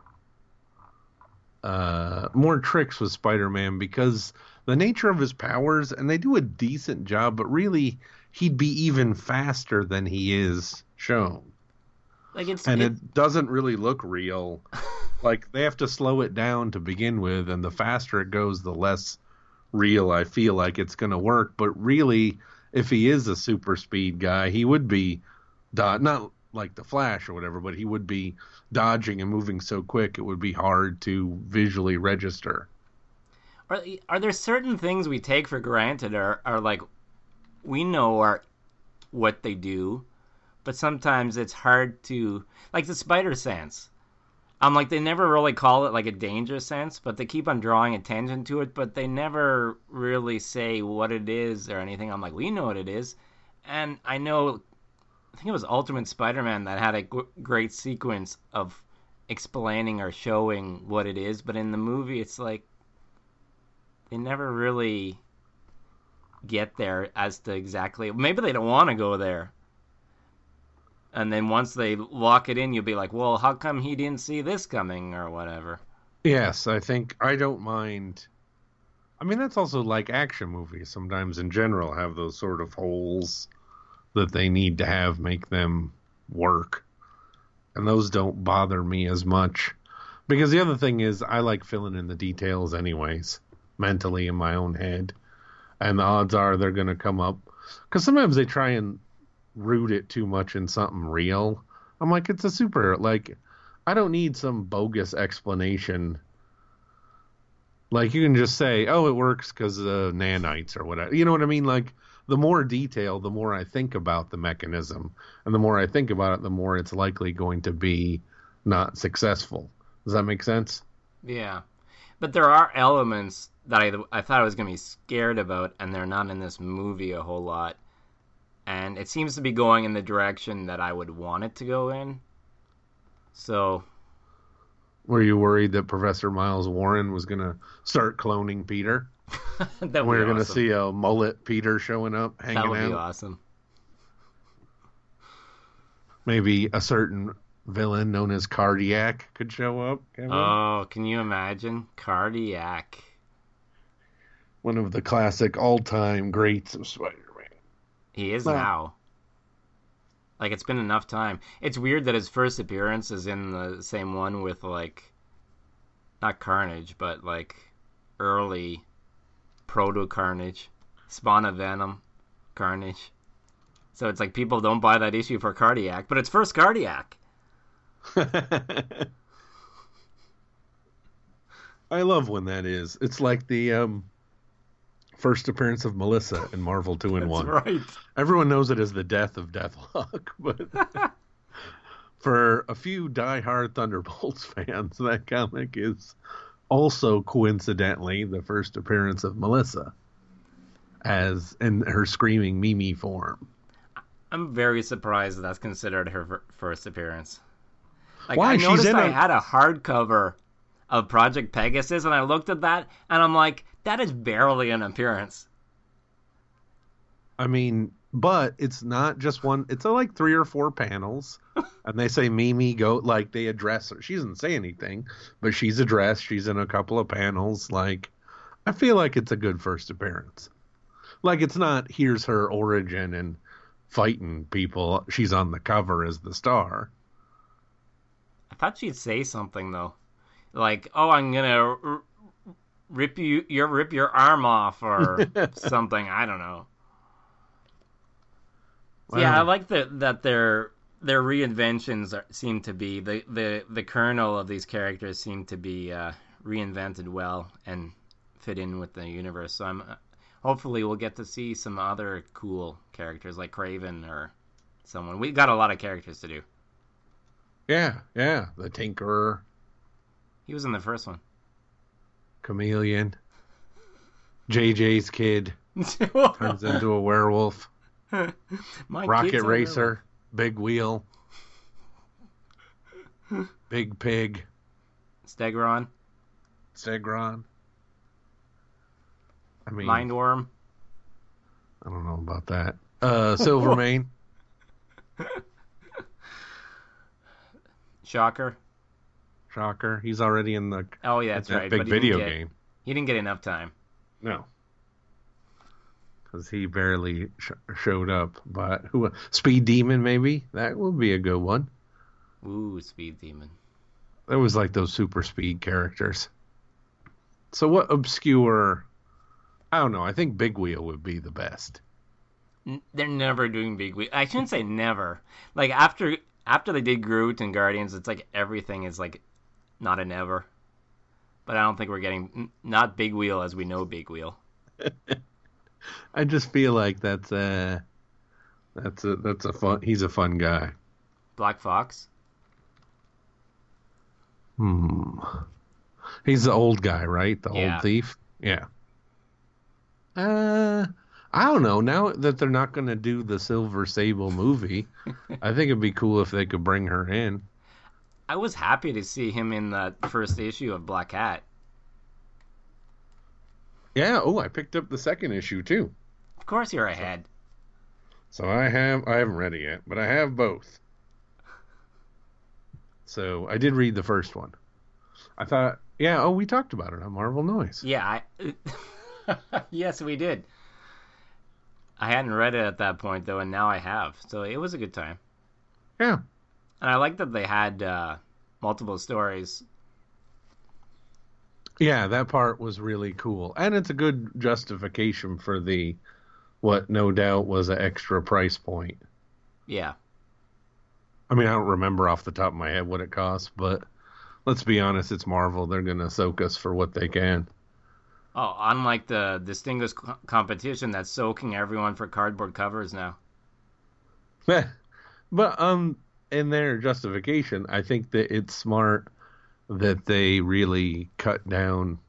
Speaker 1: uh, more tricks with Spider-Man because the nature of his powers, and they do a decent job, but really, he'd be even faster than he is shown.
Speaker 3: Like it's
Speaker 1: and
Speaker 3: it,
Speaker 1: it doesn't really look real. Like, they have to slow it down to begin with, and the faster it goes, the less real I feel like it's going to work. But really, if he is a super speed guy, he would be, do- not like the Flash or whatever, but he would be dodging and moving so quick, it would be hard to visually register.
Speaker 3: Are, are there certain things we take for granted, or are like, we know are what they do, but sometimes it's hard to, like the spider sense. Um, like, they never really call it, like, a danger sense, but they keep on drawing attention to it, but they never really say what it is or anything. I'm like, we know what it is. And I know, I think it was Ultimate Spider-Man that had a g- great sequence of explaining or showing what it is, but in the movie, it's like, they never really get there as to exactly, maybe they don't want to go there. And then once they lock it in, you'll be like, well, how come he didn't see this coming or whatever?
Speaker 1: Yes, I think I don't mind. I mean, that's also like action movies sometimes in general have those sort of holes that they need to have make them work. And those don't bother me as much. Because the other thing is I like filling in the details anyways, mentally in my own head. And the odds are they're going to come up. Because sometimes they try and root it too much in something real. I'm like, it's a super, like, I don't need some bogus explanation. Like, you can just say, oh, it works because of nanites or whatever. You know what I mean? Like, the more detail, the more I think about the mechanism. And the more I think about it, the more it's likely going to be not successful. Does that make sense?
Speaker 3: Yeah. But there are elements that I, I thought I was going to be scared about, and they're not in this movie a whole lot. And it seems to be going in the direction that I would want it to go in. So,
Speaker 1: were you worried that Professor Miles Warren was going to start cloning Peter?
Speaker 3: that
Speaker 1: we were
Speaker 3: awesome.
Speaker 1: going to see a mullet Peter showing up, hanging out.
Speaker 3: That would out. be awesome.
Speaker 1: Maybe a certain villain known as Cardiac could show up. Kevin?
Speaker 3: Oh, can you imagine? Cardiac.
Speaker 1: One of the classic all-time greats of Spider-Man.
Speaker 3: He is
Speaker 1: well,
Speaker 3: now. Like, it's been enough time. It's weird that his first appearance is in the same one with, like, not Carnage, but, like, early Proto-Carnage, Spawn of Venom, Carnage. So it's like people don't buy that issue for Cardiac, but it's first Cardiac.
Speaker 1: I love when that is. It's like the um, first appearance of Melissa in Marvel two in one.
Speaker 3: That's right.
Speaker 1: Everyone knows it as the death of Deathlock, but for a few die-hard Thunderbolts fans, that comic is also coincidentally the first appearance of Melissa as in her screaming Mimi form.
Speaker 3: I'm very surprised that that's considered her first appearance. Like,
Speaker 1: Why?
Speaker 3: I noticed
Speaker 1: She's in
Speaker 3: I
Speaker 1: a...
Speaker 3: had a hardcover of Project Pegasus, and I looked at that, and I'm like, that is barely an appearance.
Speaker 1: I mean, but it's not just one. It's uh, like three or four panels, and they say Mimi go like they address her. She doesn't say anything, but she's addressed. She's in a couple of panels. Like, I feel like it's a good first appearance. Like, it's not here's her origin and fighting people. She's on the cover as the star.
Speaker 3: I thought she'd say something though, like, "Oh, I'm gonna r- rip you, your rip your arm off," or something. I don't know.
Speaker 1: Well,
Speaker 3: yeah, I like that that their their reinventions are, seem to be the, the the kernel of these characters seem to be uh, reinvented well and fit in with the universe. So I'm hopefully we'll get to see some other cool characters like Craven or someone. We got a lot of characters to do.
Speaker 1: Yeah, yeah. The Tinkerer.
Speaker 3: He was in the first one.
Speaker 1: Chameleon. J J's kid turns into a werewolf.
Speaker 3: My
Speaker 1: Rocket Racer. Big Wheel. Big Pig.
Speaker 3: Stegron.
Speaker 1: Stegron. I mean,
Speaker 3: Mindworm.
Speaker 1: I don't know about that. Uh, Silvermane.
Speaker 3: Shocker.
Speaker 1: Shocker. He's already in the
Speaker 3: Oh yeah, that's
Speaker 1: that
Speaker 3: right.
Speaker 1: big
Speaker 3: but he
Speaker 1: video
Speaker 3: didn't get,
Speaker 1: game.
Speaker 3: He didn't get enough time.
Speaker 1: No. Because he barely sh- showed up. But who? Speed Demon, maybe? That would be a good one.
Speaker 3: Ooh, Speed Demon.
Speaker 1: There was like those super speed characters. So what obscure... I don't know. I think Big Wheel would be the best.
Speaker 3: N- They're never doing Big Wheel. I shouldn't say never. Like, after after they did Groot and Guardians, it's like everything is like not a never. But I don't think we're getting... n- Not Big Wheel as we know Big Wheel.
Speaker 1: I just feel like that's a... That's a, that's a fun... He's a fun guy.
Speaker 3: Black Fox.
Speaker 1: Hmm. He's the old guy, right? The
Speaker 3: Yeah.
Speaker 1: old thief? Yeah. Uh, I don't know. Now that they're not going to do the Silver Sable movie, I think it'd be cool if they could bring her in.
Speaker 3: I was happy to see him in the first issue of Black Cat.
Speaker 1: Yeah. Oh, I picked up the second issue too.
Speaker 3: Of course you're ahead.
Speaker 1: So I have. I haven't read it yet, but I have both. So I did read the first one. I thought, yeah. Oh, we talked about it on Marvel Noise.
Speaker 3: Yeah, I... Yes, we did. I hadn't read it at that point, though, and now I have. So it was a good time.
Speaker 1: Yeah.
Speaker 3: And I like that they had uh, multiple stories.
Speaker 1: Yeah, that part was really cool. And it's a good justification for the, what no doubt was an extra price point.
Speaker 3: Yeah.
Speaker 1: I mean, I don't remember off the top of my head what it costs, but let's be honest, it's Marvel. They're going to soak us for what they can.
Speaker 3: Oh, unlike the distinguished co- competition that's soaking everyone for cardboard covers now.
Speaker 1: But um, in their justification, I think that it's smart that they really cut down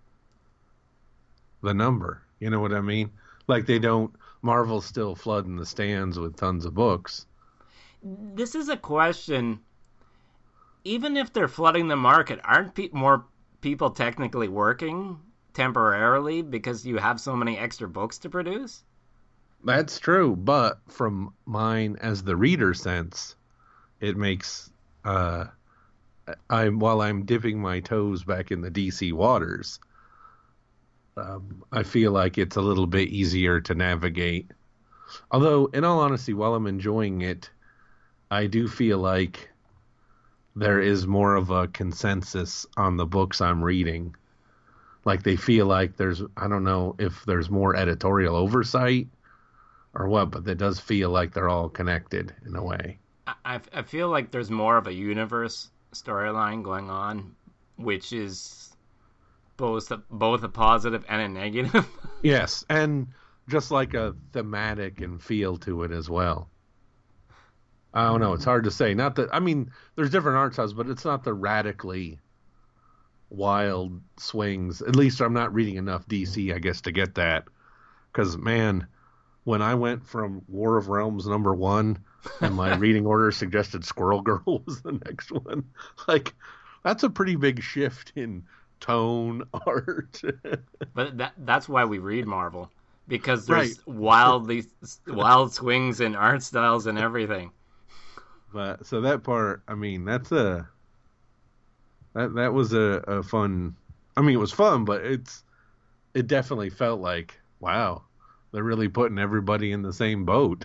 Speaker 1: the number. You know what I mean? Like they don't, Marvel's still flooding the stands with tons of books.
Speaker 3: This is a question. Even if they're flooding the market, aren't pe- more people technically working temporarily because you have so many extra books to produce?
Speaker 1: That's true, but from mine as the reader sense, it makes uh I'm while I'm dipping my toes back in the D C waters, um, I feel like it's a little bit easier to navigate. Although, in all honesty, while I'm enjoying it, I do feel like there is more of a consensus on the books I'm reading. Like they feel like there's, I don't know if there's more editorial oversight or what, but it does feel like they're all connected in a way.
Speaker 3: I, I feel like there's more of a universe storyline going on, which is both a, both a positive and a negative.
Speaker 1: Yes, and just like a thematic and feel to it as well. I don't know. It's hard to say. Not that, I mean, there's different art styles, but it's not the radically wild swings. At least I'm not reading enough D C, I guess, to get that. Because, man, when I went from War of Realms number one and my reading order suggested Squirrel Girl was the next one, like, that's a pretty big shift in tone, art.
Speaker 3: But that that's why we read Marvel, because there's
Speaker 1: Right.
Speaker 3: wildly wild swings in art styles and everything.
Speaker 1: But so that part, I mean, that's a that that was a, a fun. I mean, it was fun, but it's it definitely felt like, wow, they're really putting everybody in the same boat.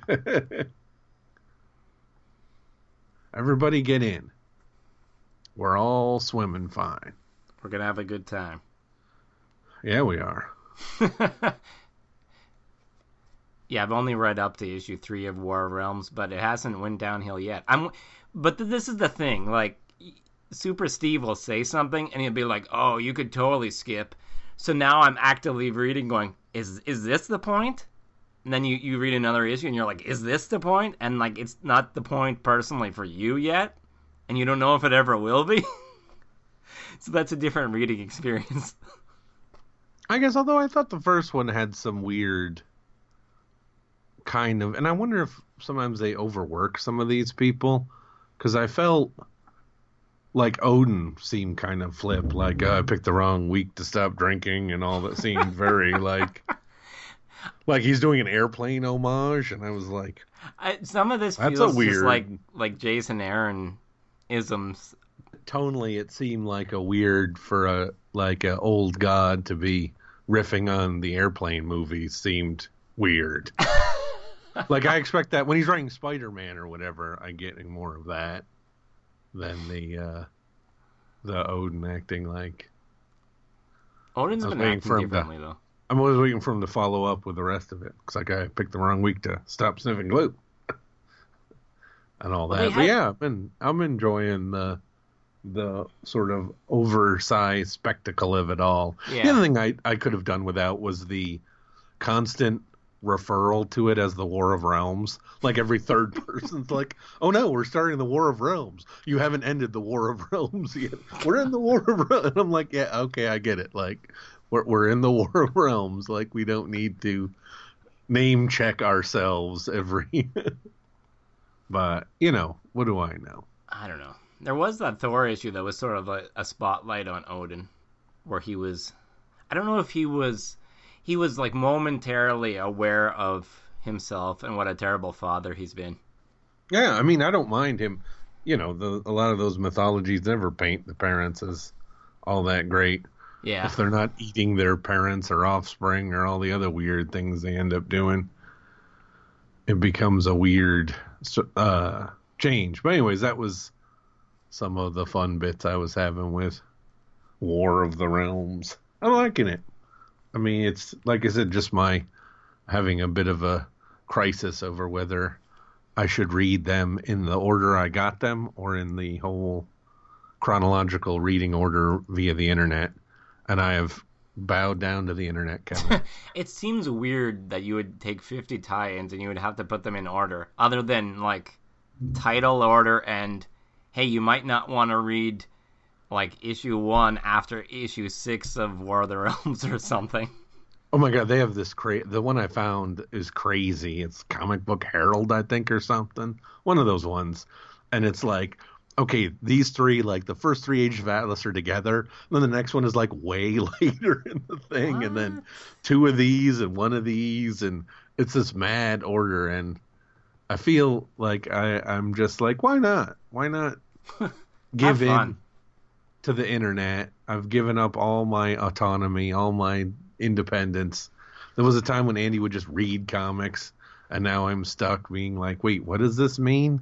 Speaker 1: Everybody get in. We're all swimming fine.
Speaker 3: We're gonna have a good time.
Speaker 1: Yeah, we are.
Speaker 3: Yeah, I've only read up to issue three of War of Realms, but it hasn't went downhill yet. I'm, but th- this is the thing. Like, Super Steve will say something, and he'll be like, "Oh, you could totally skip." So now I'm actively reading, going, "Is is this the point?" And then you, you read another issue, and you're like, "Is this the point?" And like, it's not the point personally for you yet, and you don't know if it ever will be. So that's a different reading experience.
Speaker 1: I guess, although I thought the first one had some weird kind of, and I wonder if sometimes they overwork some of these people, because I felt like Odin seemed kind of flip, like uh, I picked the wrong week to stop drinking, and all that seemed very like like he's doing an airplane homage, and I was like,
Speaker 3: I, some of this
Speaker 1: That's
Speaker 3: feels
Speaker 1: a weird-
Speaker 3: just like like Jason Aaron isms.
Speaker 1: tonally it seemed like a weird for a like a old god to be riffing on the airplane movies seemed weird. Like, I expect that when he's writing Spider-Man or whatever, I'm getting more of that than the uh, the Odin acting like.
Speaker 3: Odin's
Speaker 1: I was
Speaker 3: been
Speaker 1: waiting
Speaker 3: acting
Speaker 1: for him to-
Speaker 3: differently though.
Speaker 1: I'm always waiting for him to follow up with the rest of it. Looks like I picked the wrong week to stop sniffing glue and all
Speaker 3: Well,
Speaker 1: that.
Speaker 3: they
Speaker 1: But
Speaker 3: had-
Speaker 1: yeah, I've been, I'm enjoying the the sort of oversized spectacle of it all.
Speaker 3: Yeah.
Speaker 1: The other thing I, I could have done without was the constant referral to it as the War of Realms. Like, every third person's like, oh no, we're starting the War of Realms. You haven't ended the War of Realms yet. We're in the War of Realms. And I'm like, yeah, okay, I get it. Like, we're, we're in the War of Realms. Like, we don't need to name check ourselves every... But, you know, what do I know?
Speaker 3: I don't know. There was that Thor issue that was sort of a, a spotlight on Odin, where he was, I don't know if he was, he was like momentarily aware of himself and what a terrible father he's been.
Speaker 1: Yeah, I mean, I don't mind him. You know, the, a lot of those mythologies never paint the parents as all that great.
Speaker 3: Yeah.
Speaker 1: If they're not eating their parents or offspring or all the other weird things they end up doing, it becomes a weird uh, change. But anyways, that was some of the fun bits I was having with War of the Realms. I'm liking it. I mean, it's, like I said, just my having a bit of a crisis over whether I should read them in the order I got them or in the whole chronological reading order via the internet. And I have bowed down to the internet, Kevin.
Speaker 3: It seems weird that you would take fifty tie-ins and you would have to put them in order, other than like title order and, hey, you might not want to read like issue one after issue six of War of the Realms or something.
Speaker 1: Oh my God, they have this cra- the one I found is crazy. It's Comic Book Herald, I think, or something. One of those ones. And it's like, okay, these three, like the first three Age of Atlas are together. And then the next one is like way later in the thing.
Speaker 3: What?
Speaker 1: And then two of these and one of these. And it's this mad order. And I feel like I, I'm just like, why not? Why not give
Speaker 3: Have
Speaker 1: in
Speaker 3: fun.
Speaker 1: to the internet? I've given up all my autonomy, all my independence. There was a time when Andy would just read comics, and now I'm stuck being like, wait, what does this mean?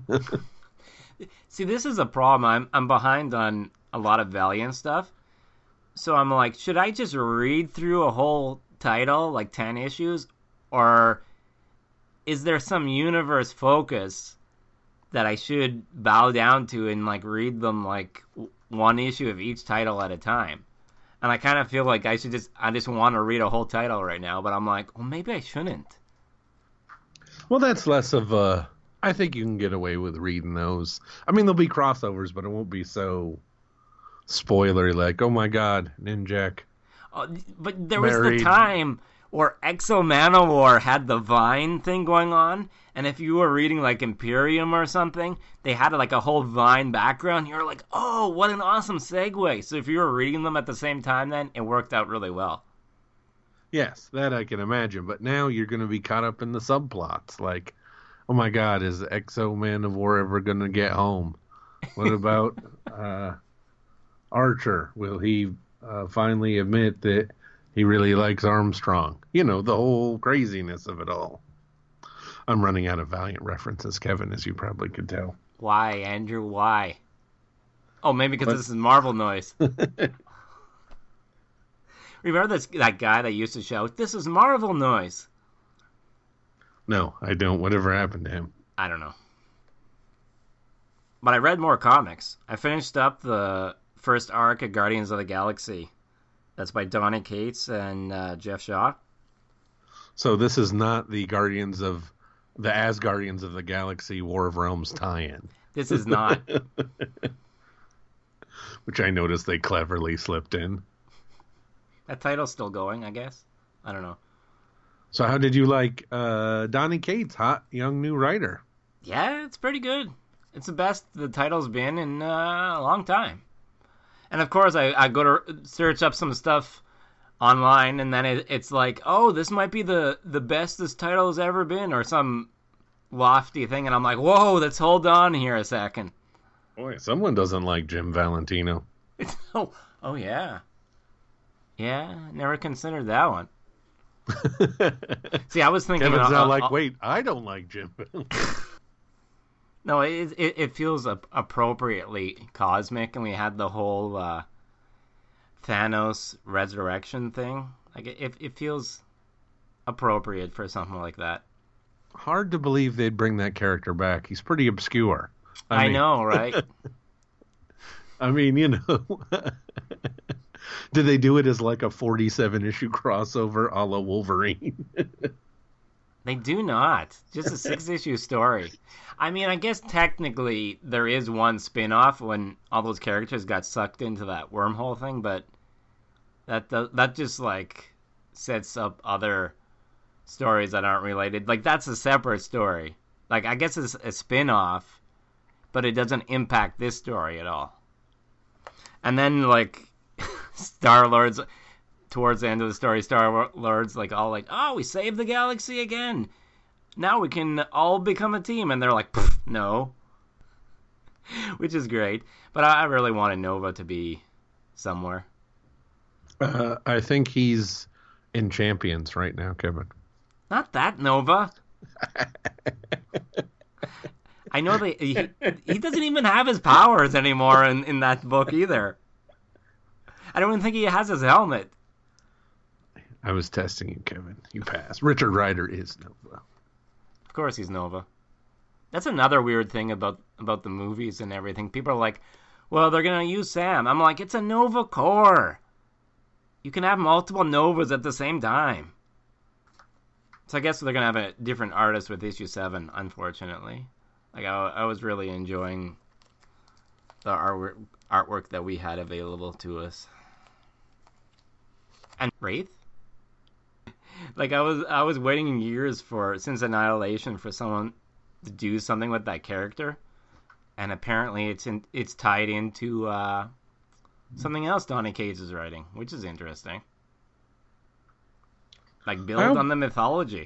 Speaker 3: See, this is a problem. I'm I'm behind on a lot of Valiant stuff. So I'm like, should I just read through a whole title, like ten issues? Or is there some universe focus that I should bow down to and like read them like w- one issue of each title at a time? And I kind of feel like I should just, I just want to read a whole title right now, but I'm like, well, maybe I shouldn't.
Speaker 1: Well, that's less of a... I think you can get away with reading those. I mean, there'll be crossovers, but it won't be so spoilery, like, oh my God, Ninjak.
Speaker 3: Oh, but there was
Speaker 1: Married.
Speaker 3: the time where Exo Manowar had the Vine thing going on, and if you were reading like Imperium or something, they had like a whole Vine background. You were like, oh, what an awesome segue. So if you were reading them at the same time, then it worked out really well.
Speaker 1: Yes, that I can imagine. But now you're going to be caught up in the subplots. Like, oh my God, is X O Man of War ever going to get home? What about uh, Archer? Will he uh, finally admit that he really likes Armstrong? You know, the whole craziness of it all. I'm running out of Valiant references, Kevin, as you probably could tell.
Speaker 3: Why, Andrew? Why? Oh, maybe because this is Marvel noise. Remember this, that guy that used to shout, "This is Marvel noise"?
Speaker 1: No, I don't. Whatever happened to him?
Speaker 3: I don't know. But I read more comics. I finished up the first arc of Guardians of the Galaxy. That's by Donny Cates and uh, Jeff Shaw.
Speaker 1: So this is not the Guardians of the Asgardians of the Galaxy War of Realms tie-in.
Speaker 3: This is not.
Speaker 1: Which I noticed they cleverly slipped in.
Speaker 3: That title's still going, I guess. I don't know.
Speaker 1: So how did you like uh, Donny Cates, hot young new writer?
Speaker 3: Yeah, it's pretty good. It's the best the title's been in uh, a long time. And of course, I, I go to search up some stuff online, and then it, it's like, oh, this might be the, the best this title has ever been, or some lofty thing. And I'm like, whoa, let's hold on here a second.
Speaker 1: Boy, someone doesn't like Jim Valentino.
Speaker 3: oh, oh, yeah. Yeah, never considered that one. See, I was thinking...
Speaker 1: Kevin's
Speaker 3: uh,
Speaker 1: not
Speaker 3: uh,
Speaker 1: like,
Speaker 3: uh,
Speaker 1: wait, I don't like Jim Valentino.
Speaker 3: No, it, it it feels appropriately cosmic, and we had the whole uh, Thanos resurrection thing. Like it, it feels appropriate for something like that.
Speaker 1: Hard to believe they'd bring that character back. He's pretty obscure.
Speaker 3: I,
Speaker 1: I
Speaker 3: I
Speaker 1: mean,
Speaker 3: know, right?
Speaker 1: I mean, you know... Did they do it as like a forty-seven issue crossover a la Wolverine?
Speaker 3: They do not. Just a six-issue story. I mean, I guess technically there is one spin-off when all those characters got sucked into that wormhole thing, but that that just, like, sets up other stories that aren't related. Like, that's a separate story. Like, I guess it's a spin-off, but it doesn't impact this story at all. And then, like... Star-Lord's, towards the end of the story, Star-Lord's like all like, oh, we saved the galaxy again. Now we can all become a team. And they're like, no. Which is great. But I really wanted Nova to be somewhere.
Speaker 1: Uh, I think he's in Champions right now, Kevin.
Speaker 3: Not that Nova. I know that he, he doesn't even have his powers anymore in, in that book either. I don't even think he has his helmet.
Speaker 1: I was testing you, Kevin. You passed. Richard Rider is Nova.
Speaker 3: Of course he's Nova. That's another weird thing about, about the movies and everything. People are like, well, they're going to use Sam. I'm like, it's a Nova Corps. You can have multiple Novas at the same time. So I guess they're going to have a different artist with issue seven, unfortunately. Like, I, I was really enjoying the artwork, artwork that we had available to us. And Wraith? Like I was I was waiting years for since Annihilation for someone to do something with that character. And apparently it's in it's tied into uh, something else Donny Cates is writing, which is interesting. Like build
Speaker 1: I'll...
Speaker 3: on the mythology.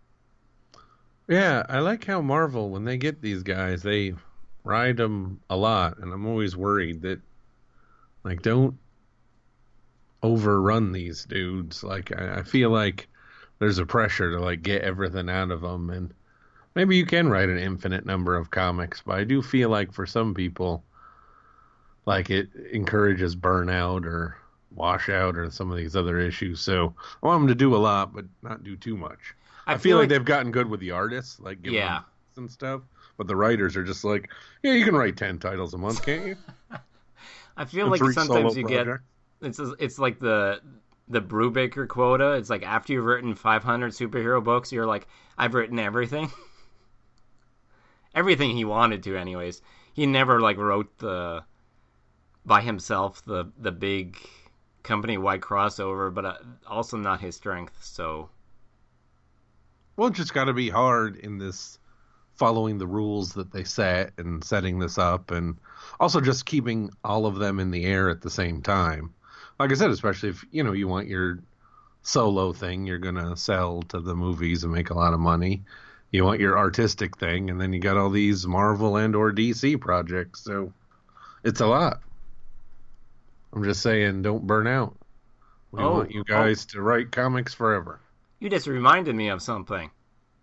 Speaker 1: Yeah, I like how Marvel, when they get these guys, they ride them a lot, and I'm always worried that, like, don't overrun these dudes. Like, I, I feel like there's a pressure to, like, get everything out of them, and maybe you can write an infinite number of comics, but I do feel like for some people, like, it encourages burnout or washout or some of these other issues. So I want them to do a lot, but not do too much. I, I feel, feel like, like they've gotten good with the artists, like, giving
Speaker 3: yeah.
Speaker 1: them and stuff. But the writers are just like, yeah, you can write ten titles a month, can't you?
Speaker 3: I feel and like sometimes you project. get it's it's like the the Brubaker quota. It's like after you've written five hundred superhero books, you're like, I've written everything. Everything he wanted to, anyways. He never like wrote the by himself the the big company-wide crossover, but uh, also not his strength. So,
Speaker 1: well, it's just got to be hard in this. Following the rules that they set and setting this up, and also just keeping all of them in the air at the same time. Like I said, especially if, you know, you want your solo thing you're going to sell to the movies and make a lot of money. You want your artistic thing, and then you got all these Marvel and or D C projects, so it's a lot. I'm just saying, don't burn out. We
Speaker 3: Oh,
Speaker 1: want you
Speaker 3: oh.
Speaker 1: guys to write comics forever.
Speaker 3: You just reminded me of something.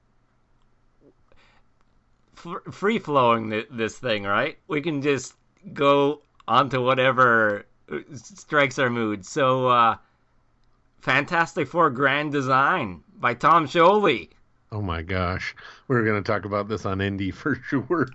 Speaker 3: F- free flowing th- this thing, right? We can just go onto whatever uh, strikes our mood. So, uh, Fantastic Four Grand Design by Tom Scioli.
Speaker 1: Oh my gosh. We're going to talk about this on Indie for sure.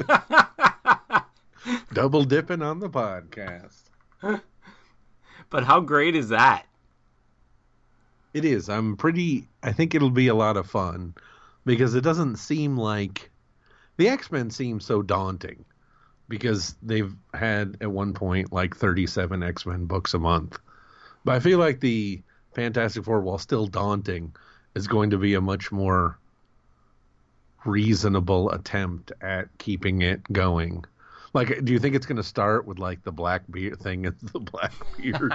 Speaker 1: Double dipping on the podcast.
Speaker 3: But how great is that?
Speaker 1: It is. I'm pretty. I think it'll be a lot of fun because it doesn't seem like the X-Men seem so daunting because they've had at one point like thirty-seven X-Men books a month. But I feel like the Fantastic Four, while still daunting, is going to be a much more reasonable attempt at keeping it going. Like, do you think it's going to start with like the black beard thing? It's the black beard.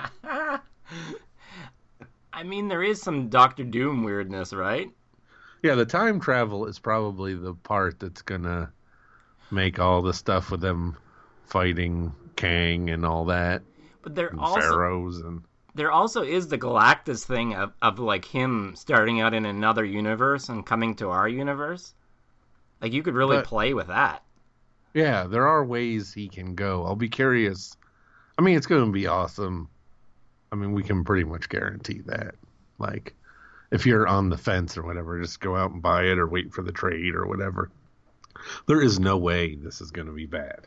Speaker 3: I mean, there is some Doctor Doom weirdness, right?
Speaker 1: Yeah, the time travel is probably the part that's going to make all the stuff with them fighting Kang and all that.
Speaker 3: But there
Speaker 1: And
Speaker 3: also
Speaker 1: pharaohs and
Speaker 3: there also is the Galactus thing of, of like him starting out in another universe and coming to our universe. Like you could really
Speaker 1: But-
Speaker 3: play with that.
Speaker 1: yeah, there are ways he can go. I'll be curious. I mean, it's going to be awesome. I mean, we can pretty much guarantee that. Like, if you're on the fence or whatever, just go out and buy it or wait for the trade or whatever. There is no way this is going to be bad.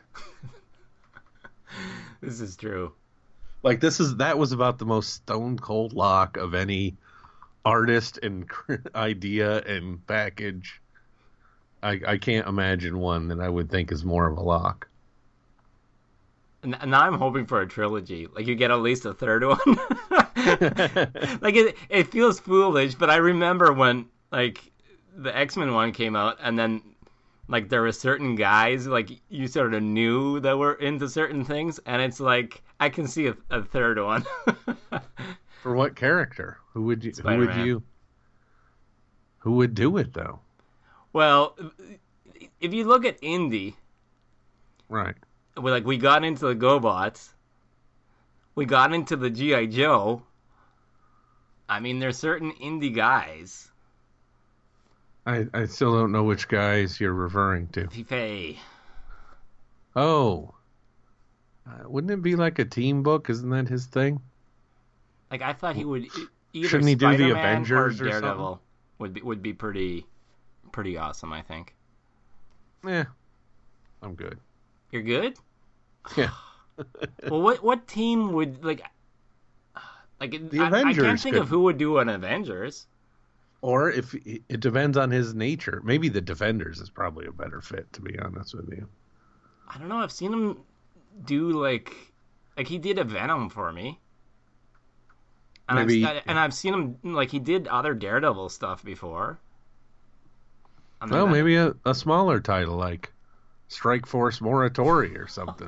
Speaker 3: This is true.
Speaker 1: Like, this is that was about the most stone cold lock of any artist and idea and package. I, I can't imagine one that I would think is more of a lock.
Speaker 3: And, and now I'm hoping for a trilogy. Like you get at least a third one. Like it, it feels foolish, but I remember when like the X-Men one came out, and then like there were certain guys like you sort of knew that were into certain things, and it's like I can see a, a third one.
Speaker 1: For what character? Who would you? Who would
Speaker 3: Spider-Man.
Speaker 1: you? Who would do it though?
Speaker 3: Well, if you look at indie,
Speaker 1: Right.
Speaker 3: we like we got into the GoBots, we got into the G I. Joe. I mean, there's certain indie guys.
Speaker 1: I, I still don't know which guys you're referring to.
Speaker 3: Fife.
Speaker 1: Oh. Uh, wouldn't it be like a team book? Isn't that his thing?
Speaker 3: Like I thought he would e- either
Speaker 1: Shouldn't he do the
Speaker 3: Spider-Man
Speaker 1: Avengers
Speaker 3: or
Speaker 1: or
Speaker 3: Daredevil
Speaker 1: something?
Speaker 3: would be would be pretty pretty awesome. I think
Speaker 1: Yeah. I'm good.
Speaker 3: you're good.
Speaker 1: Yeah.
Speaker 3: Well, what what team would like like
Speaker 1: The
Speaker 3: I, I can't
Speaker 1: Avengers
Speaker 3: think
Speaker 1: could-
Speaker 3: of who would do an Avengers.
Speaker 1: Or if it depends on his nature. Maybe the Defenders is probably a better fit, to be honest with you.
Speaker 3: I don't know. I've seen him do like like he did a Venom for me. And
Speaker 1: Maybe-
Speaker 3: I've, and I've seen him like he did other Daredevil stuff before. I mean,
Speaker 1: Well,
Speaker 3: that-
Speaker 1: maybe a, a smaller title like Strike Force Moratori or something.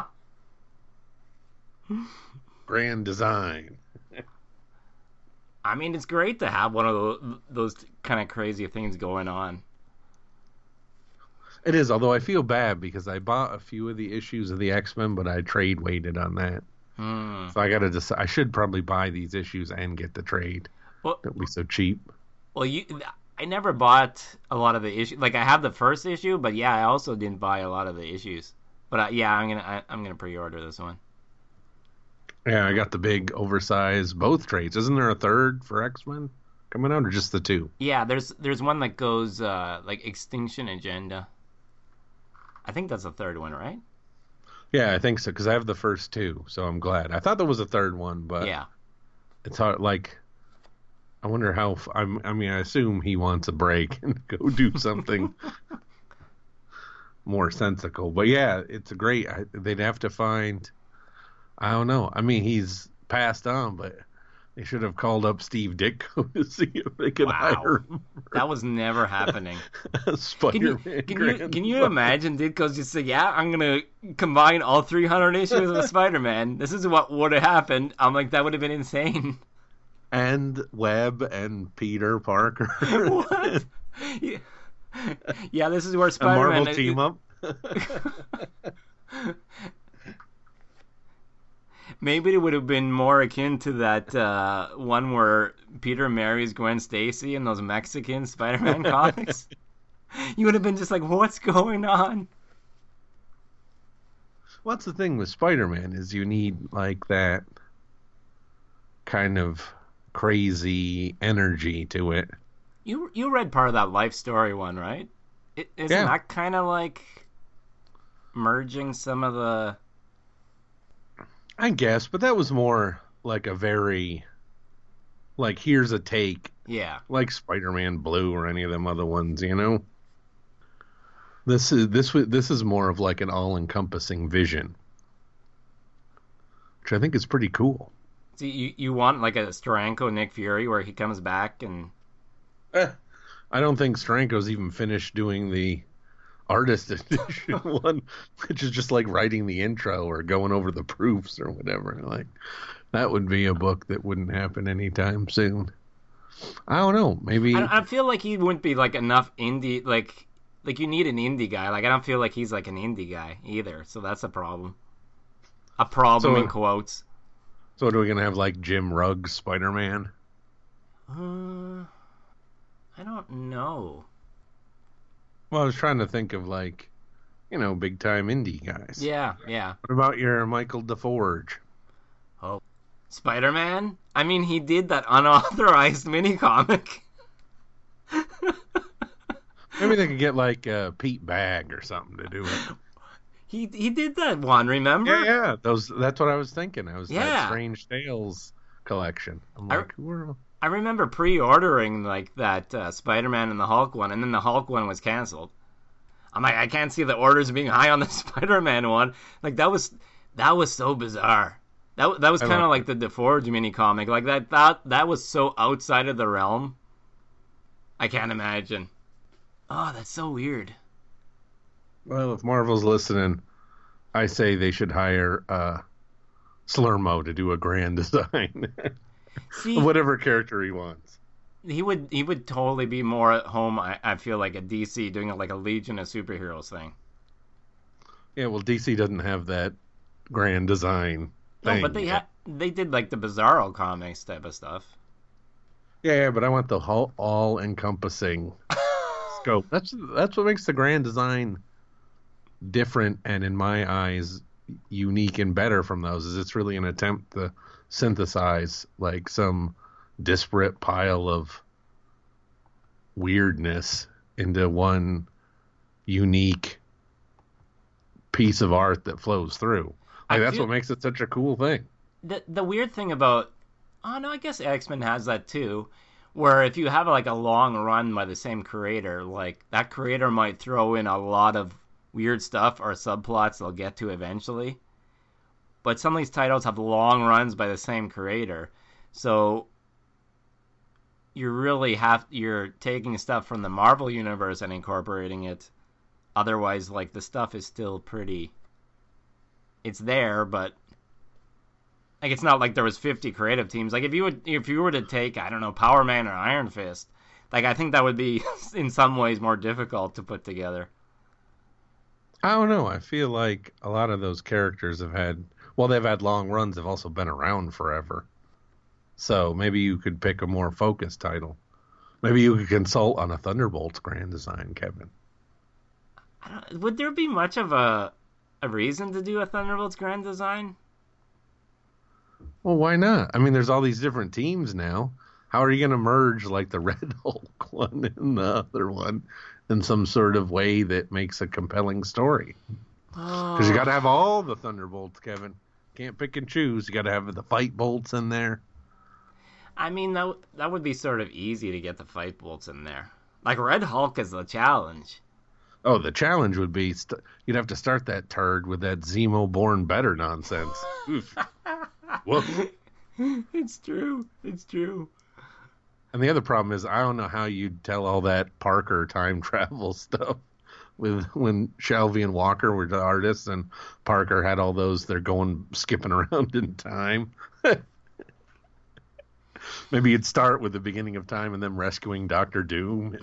Speaker 1: Grand Design.
Speaker 3: I mean, it's great to have one of those, those kind of crazy things going on.
Speaker 1: It is, although I feel bad because I bought a few of the issues of the X-Men, but I trade waited on that.
Speaker 3: Hmm.
Speaker 1: So I got to decide. I should probably buy these issues and get the trade.
Speaker 3: Well,
Speaker 1: Don't be so cheap.
Speaker 3: well, you, I never bought a lot of the issues. Like I have the first issue, but yeah, I also didn't buy a lot of the issues. But uh, yeah, I'm gonna I, I'm gonna pre-order this one.
Speaker 1: Yeah, I got the big oversized both trades. Isn't there a third for X-Men coming out, or just the two?
Speaker 3: Yeah, there's there's one that goes uh, like Extinction Agenda. I think that's the third one, right?
Speaker 1: Yeah, I think so because I have the first two, so I'm glad. I thought there was a third one, but
Speaker 3: Yeah.
Speaker 1: it's hard. Like, I wonder how. f- I'm, I mean, I assume he wants a break and go do something more sensical. But yeah, it's a great. I, they'd have to find. I don't know. I mean, he's passed on, but they should have called up Steve Ditko to see if they could
Speaker 3: Wow.
Speaker 1: hire him.
Speaker 3: That was never happening. Can you
Speaker 1: Spider-Man.
Speaker 3: can you can you imagine Ditko's just say, yeah, I'm gonna combine all three hundred issues of Spider-Man. This is what would have happened. I'm like, that would have been insane.
Speaker 1: and Webb and Peter Parker.
Speaker 3: What? Yeah. Yeah, this is where
Speaker 1: A
Speaker 3: Spider-Man...
Speaker 1: Marvel team up.
Speaker 3: Maybe it would have been more akin to that uh, one where Peter marries Gwen Stacy in those Mexican Spider-Man comics. You would have been just like, what's going on?
Speaker 1: What's the thing with Spider-Man is you need like that kind of crazy energy to it.
Speaker 3: You you read part of that Life Story one, right? It, isn't
Speaker 1: Yeah.
Speaker 3: that kind of like merging some of the...
Speaker 1: I guess, but that was more like a very, like, here's a take,
Speaker 3: Yeah.
Speaker 1: like Spider-Man Blue or any of them other ones, you know? This is this wa- this is more of like an all-encompassing vision, which I think is pretty cool.
Speaker 3: See, you, you want like a Steranko Nick Fury where he comes back and...
Speaker 1: Eh, I don't think Stranko's even finished doing the artist edition one, which is just like writing the intro or going over the proofs or whatever. Like, that would be a book that wouldn't happen anytime soon. I don't know. Maybe
Speaker 3: I, I feel like he wouldn't be like enough indie, like, like you need an indie guy. Like, I don't feel like he's like an indie guy either, so that's a problem. A problem
Speaker 1: So-
Speaker 3: in quotes.
Speaker 1: so. What are we gonna have, like Jim Ruggs Spider-Man?
Speaker 3: Uh, I don't know.
Speaker 1: Well, I was trying to think of like, you know, big time indie guys.
Speaker 3: Yeah, yeah.
Speaker 1: What about your Michael DeForge?
Speaker 3: Spider-Man? I mean, he did that unauthorized mini-comic.
Speaker 1: Maybe they could get like uh, Pete Bagg or something to do it.
Speaker 3: He he did that one, remember?
Speaker 1: Yeah, yeah. Those. That's what I was thinking. I was
Speaker 3: Yeah.
Speaker 1: that Strange Tales collection. I'm
Speaker 3: I-
Speaker 1: like, who are?
Speaker 3: I remember pre-ordering like that uh, Spider-Man and the Hulk one, and then the Hulk one was canceled. I'm like, I can't see the orders being high on the Spider-Man one. Like that was that was so bizarre. That that was
Speaker 1: I
Speaker 3: kind of
Speaker 1: love
Speaker 3: like the DeForge mini comic. Like that that that was so outside of the realm. I can't imagine. Oh, that's so weird.
Speaker 1: Well, if Marvel's listening, I say they should hire uh, Slurmo to do a grand design,
Speaker 3: See,
Speaker 1: whatever character he wants.
Speaker 3: he would he would totally be more at home. I, I feel like at D C doing like a Legion of Superheroes thing.
Speaker 1: Yeah, well, D C doesn't have that grand design
Speaker 3: No,
Speaker 1: thing.
Speaker 3: but they
Speaker 1: yet.
Speaker 3: ha- they did like the Bizarro comics type of stuff.
Speaker 1: Yeah, yeah, but I want the whole all-encompassing scope. That's that's what makes the grand design different and, in my eyes, unique and better from those. Is it's really an attempt to synthesize like some disparate pile of weirdness into one unique piece of art that flows through. Like
Speaker 3: I
Speaker 1: that's
Speaker 3: feel-
Speaker 1: what makes it such a cool thing.
Speaker 3: The the weird thing about oh no, I guess X-Men has that too, where if you have like a long run by the same creator, like that creator might throw in a lot of weird stuff or subplots they'll get to eventually. But some of these titles have long runs by the same creator, so you really have you're taking stuff from the Marvel universe and incorporating it. Otherwise, like the stuff is still pretty. It's there, but like it's not like there was fifty creative teams. Like if you would, if you were to take, I don't know, Power Man or Iron Fist, like I think that would be in some ways more difficult to put together.
Speaker 1: I don't know. I feel like a lot of those characters have had, well, they've had long runs, have also been around forever. So maybe you could pick a more focused title. Maybe you could consult on a Thunderbolts grand design, Kevin.
Speaker 3: I don't, would there be much of a a reason to do a Thunderbolts grand design?
Speaker 1: Well, why not? I mean, there's all these different teams now. How are you going to merge like the Red Hulk one and the other one in some sort of way that makes a compelling story? Because you got to have all the Thunderbolts, Kevin. Can't pick and choose. You got to have the fight bolts in there.
Speaker 3: I mean, that that would be sort of easy to get the fight bolts in there. Like Red Hulk is the challenge.
Speaker 1: Oh, the challenge would be st- you'd have to start that turd with that Zemo born better nonsense. Oof. Woof.
Speaker 3: It's true. It's true.
Speaker 1: And the other problem is I don't know how you'd tell all that Parker time travel stuff with when Shelby and Walker were the artists and Parker had all those they're going skipping around in time. Maybe you'd start with the beginning of time and then rescuing Doctor Doom.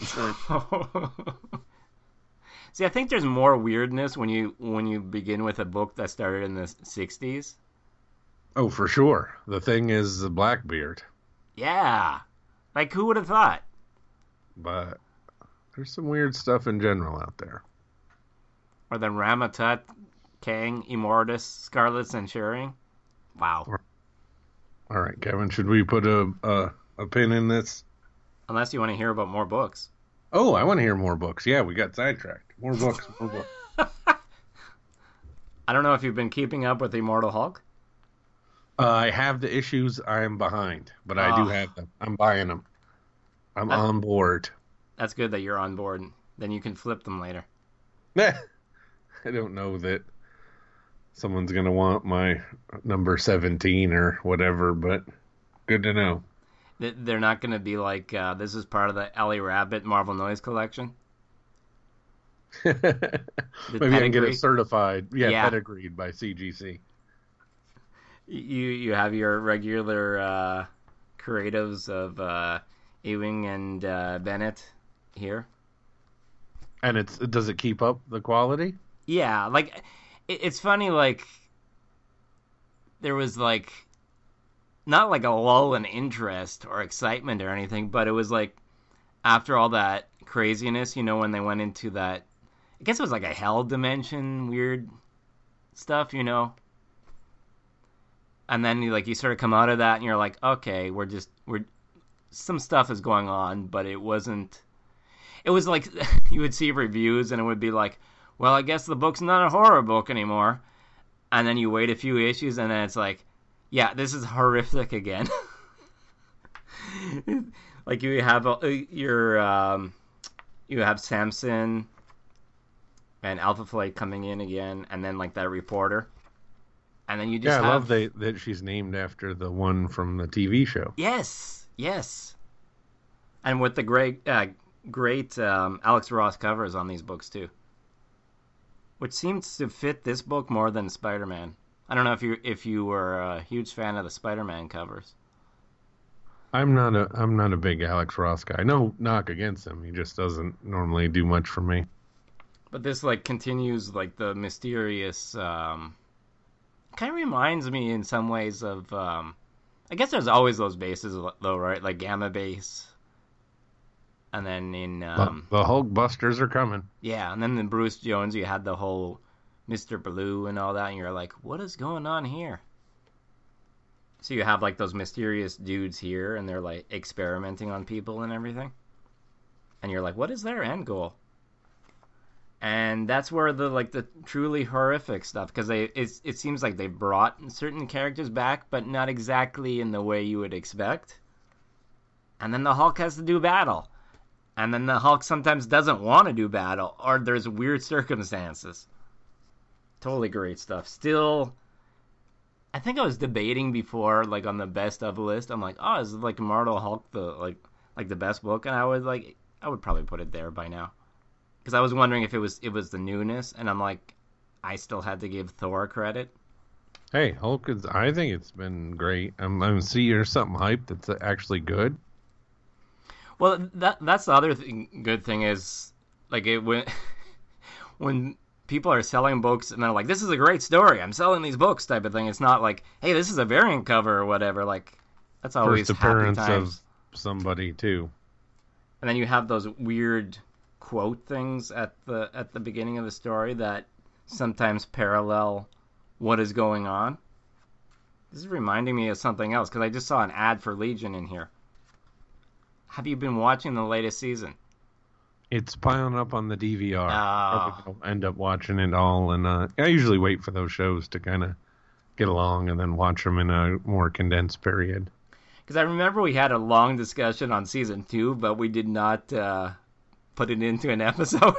Speaker 3: See, I think there's more weirdness when you when you begin with a book that started in the sixties.
Speaker 1: Oh, for sure. The Thing is the Blackbeard.
Speaker 3: Yeah. Like, who would have thought?
Speaker 1: But there's some weird stuff in general out there.
Speaker 3: Or then Ramatut, Kang, Immortus, Scarlet Centurion. Wow.
Speaker 1: All right, Kevin, should we put a, a, a pin in this?
Speaker 3: Unless you want to hear about more books.
Speaker 1: Oh, I want to hear more books. Yeah, we got sidetracked. More books, more books.
Speaker 3: I don't know if you've been keeping up with Immortal Hulk.
Speaker 1: Uh, I have the issues. I am behind, but I
Speaker 3: Oh.
Speaker 1: do have them. I'm buying them. I'm
Speaker 3: That-
Speaker 1: on board.
Speaker 3: That's good that you're on board. Then you can flip them later.
Speaker 1: I don't know that someone's going to want my number seventeen or whatever, but good to know.
Speaker 3: Th- They're not going to be like, uh, this is part of the Ellie Rabbit Marvel Noise collection.
Speaker 1: Maybe I can get
Speaker 3: pedigree?
Speaker 1: it certified. Yeah,
Speaker 3: Yeah.
Speaker 1: pedigreed by C G C.
Speaker 3: You you have your regular uh, creatives of uh, Ewing and uh, Bennett here.
Speaker 1: And it's does it keep up the quality?
Speaker 3: Yeah, like it, it's funny. Like there was like not like a lull in interest or excitement or anything, but it was like after all that craziness, you know, when they went into that, I guess it was like a hell dimension, weird stuff, you know. And then you like you sort of come out of that and you're like, okay, we're just we're some stuff is going on, but it wasn't. It was like you would see reviews and it would be like, well, I guess the book's not a horror book anymore. And then you wait a few issues and then it's like, yeah, this is horrific again. Like you have uh, your um, you have Samson and Alpha Flight coming in again, and then like that reporter. And then you just
Speaker 1: Yeah, I
Speaker 3: have...
Speaker 1: love they, that she's named after the one from the T V show.
Speaker 3: Yes, yes. And with the great, uh, great um, Alex Ross covers on these books too, which seems to fit this book more than Spider-Man. I don't know if you if you were a huge fan of the Spider-Man covers.
Speaker 1: I'm not a I'm not a big Alex Ross guy. No knock against him. He just doesn't normally do much for me.
Speaker 3: But this like continues like the mysterious. Um, kind of reminds me in some ways of. Um, I guess there's always those bases though, right? Like Gamma Base. And then in um,
Speaker 1: the, the Hulk Busters are coming.
Speaker 3: Yeah, and then in Bruce Jones, you had the whole Mister Blue and all that, and you're like, what is going on here? So you have like those mysterious dudes here, and they're like experimenting on people and everything. And you're like, what is their end goal? And that's where the like the truly horrific stuff, because they it's, it seems like they brought certain characters back, but not exactly in the way you would expect. And then the Hulk has to do battle. And then the Hulk sometimes doesn't want to do battle, or there's weird circumstances. Totally great stuff. Still, I think I was debating before, like on the best of list. I'm like, oh, is like Immortal Hulk the like like the best book? And I was like, I would probably put it there by now, because I was wondering if it was it was the newness, and I'm like, I still had to give Thor credit.
Speaker 1: Hey, Hulk is. I think it's been great. I'm I'm seeing there's something hype that's actually good.
Speaker 3: Well, that that's the other thing, good thing is, like, it when, when people are selling books and they're like, this is a great story, I'm selling these books type of thing, it's not like, hey, this is a variant cover or whatever. Like, that's always
Speaker 1: First
Speaker 3: happy
Speaker 1: appearance
Speaker 3: times.
Speaker 1: of somebody, too.
Speaker 3: And then you have those weird quote things at the at the beginning of the story that sometimes parallel what is going on. This is reminding me of something else, because I just saw an ad for Legion in here. Have you been watching the latest season?
Speaker 1: It's piling up on the D V R.
Speaker 3: Oh.
Speaker 1: I'll end up watching it all, and uh, I usually wait for those shows to kind of get along and then watch them in a more condensed period.
Speaker 3: Because I remember we had a long discussion on season two, but we did not uh, put it into an episode.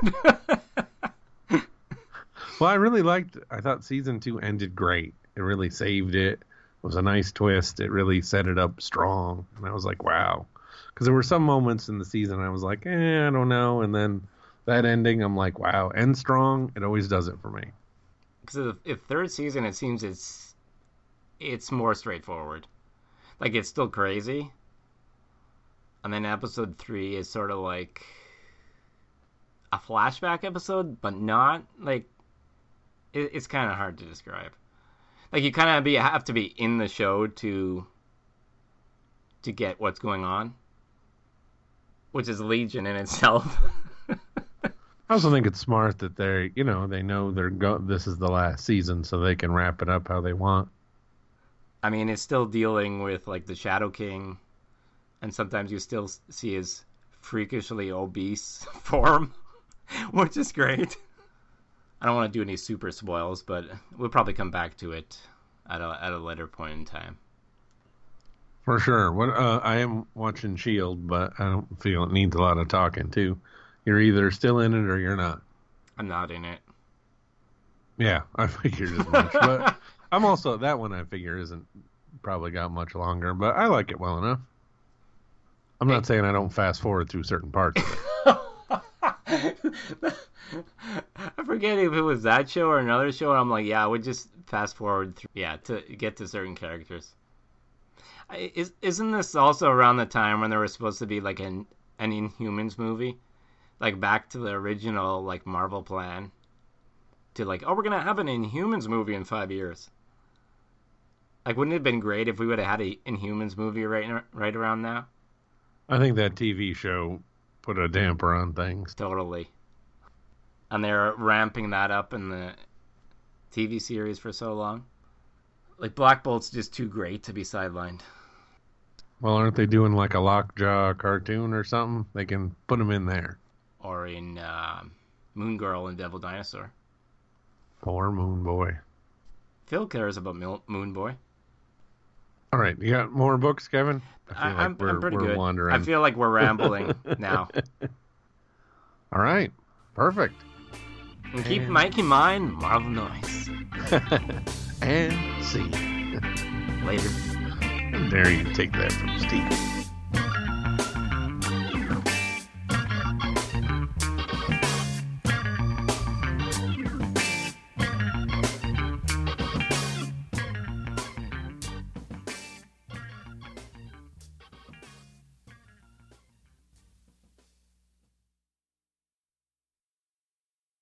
Speaker 1: Well, I really liked it. I thought season two ended great. It really saved it. It was a nice twist. It really set it up strong. And I was like, wow. Because there were some moments in the season I was like, eh, I don't know. And then that ending, I'm like, wow, end strong. It always does it for me.
Speaker 3: Because if, if third season, it seems it's it's more straightforward. Like, it's still crazy, And then episode three is sort of like a flashback episode, but not like it, it's kind of hard to describe. Like you kind of be have to be in the show to to get what's going on, which is Legion in itself.
Speaker 1: I also think it's smart that they, you know, they know they're go. This is the last season, so they can wrap it up how they want.
Speaker 3: I mean, it's still dealing with like the Shadow King, and sometimes you still see his freakishly obese form, which is great. I don't want to do any super spoils, but we'll probably come back to it at a at a later point in time.
Speaker 1: For sure. What uh, I am watching S H I E L D, but I don't feel it needs a lot of talking too. You're either still in it or you're not.
Speaker 3: I'm not in it.
Speaker 1: Yeah, I figured as much. But I'm also, that one I figure isn't probably got much longer, but I like it well enough. I'm not saying I don't fast forward through certain parts of it.
Speaker 3: I forget if it was that show or another show, and I'm like, yeah, I would just fast forward through, yeah, to get to certain characters. Is, isn't this also around the time when there was supposed to be like an, an Inhumans movie? Like back to the original like Marvel plan to like, oh, we're gonna have an Inhumans movie in five years. Like, wouldn't it have been great if we would have had an Inhumans movie right right around now?
Speaker 1: I think that T V show put a damper on things.
Speaker 3: Totally. And they're ramping that up in the T V series for so long. Like, Black Bolt's just too great to be sidelined.
Speaker 1: Well, aren't they doing like a Lockjaw cartoon or something? They can put them in there.
Speaker 3: Or in uh, Moon Girl and Devil Dinosaur.
Speaker 1: Poor Moon Boy.
Speaker 3: Phil cares about Mil- Moon Boy.
Speaker 1: All right, you got more books, Kevin? I feel
Speaker 3: I,
Speaker 1: like
Speaker 3: I'm,
Speaker 1: we're,
Speaker 3: I'm pretty
Speaker 1: we're
Speaker 3: good.
Speaker 1: wandering.
Speaker 3: I feel like we're rambling now.
Speaker 1: All right, perfect.
Speaker 3: And keep
Speaker 1: And-
Speaker 3: Mike in mind, Marvel Noise.
Speaker 1: And see.
Speaker 3: Later.
Speaker 1: How dare you take that from Steve.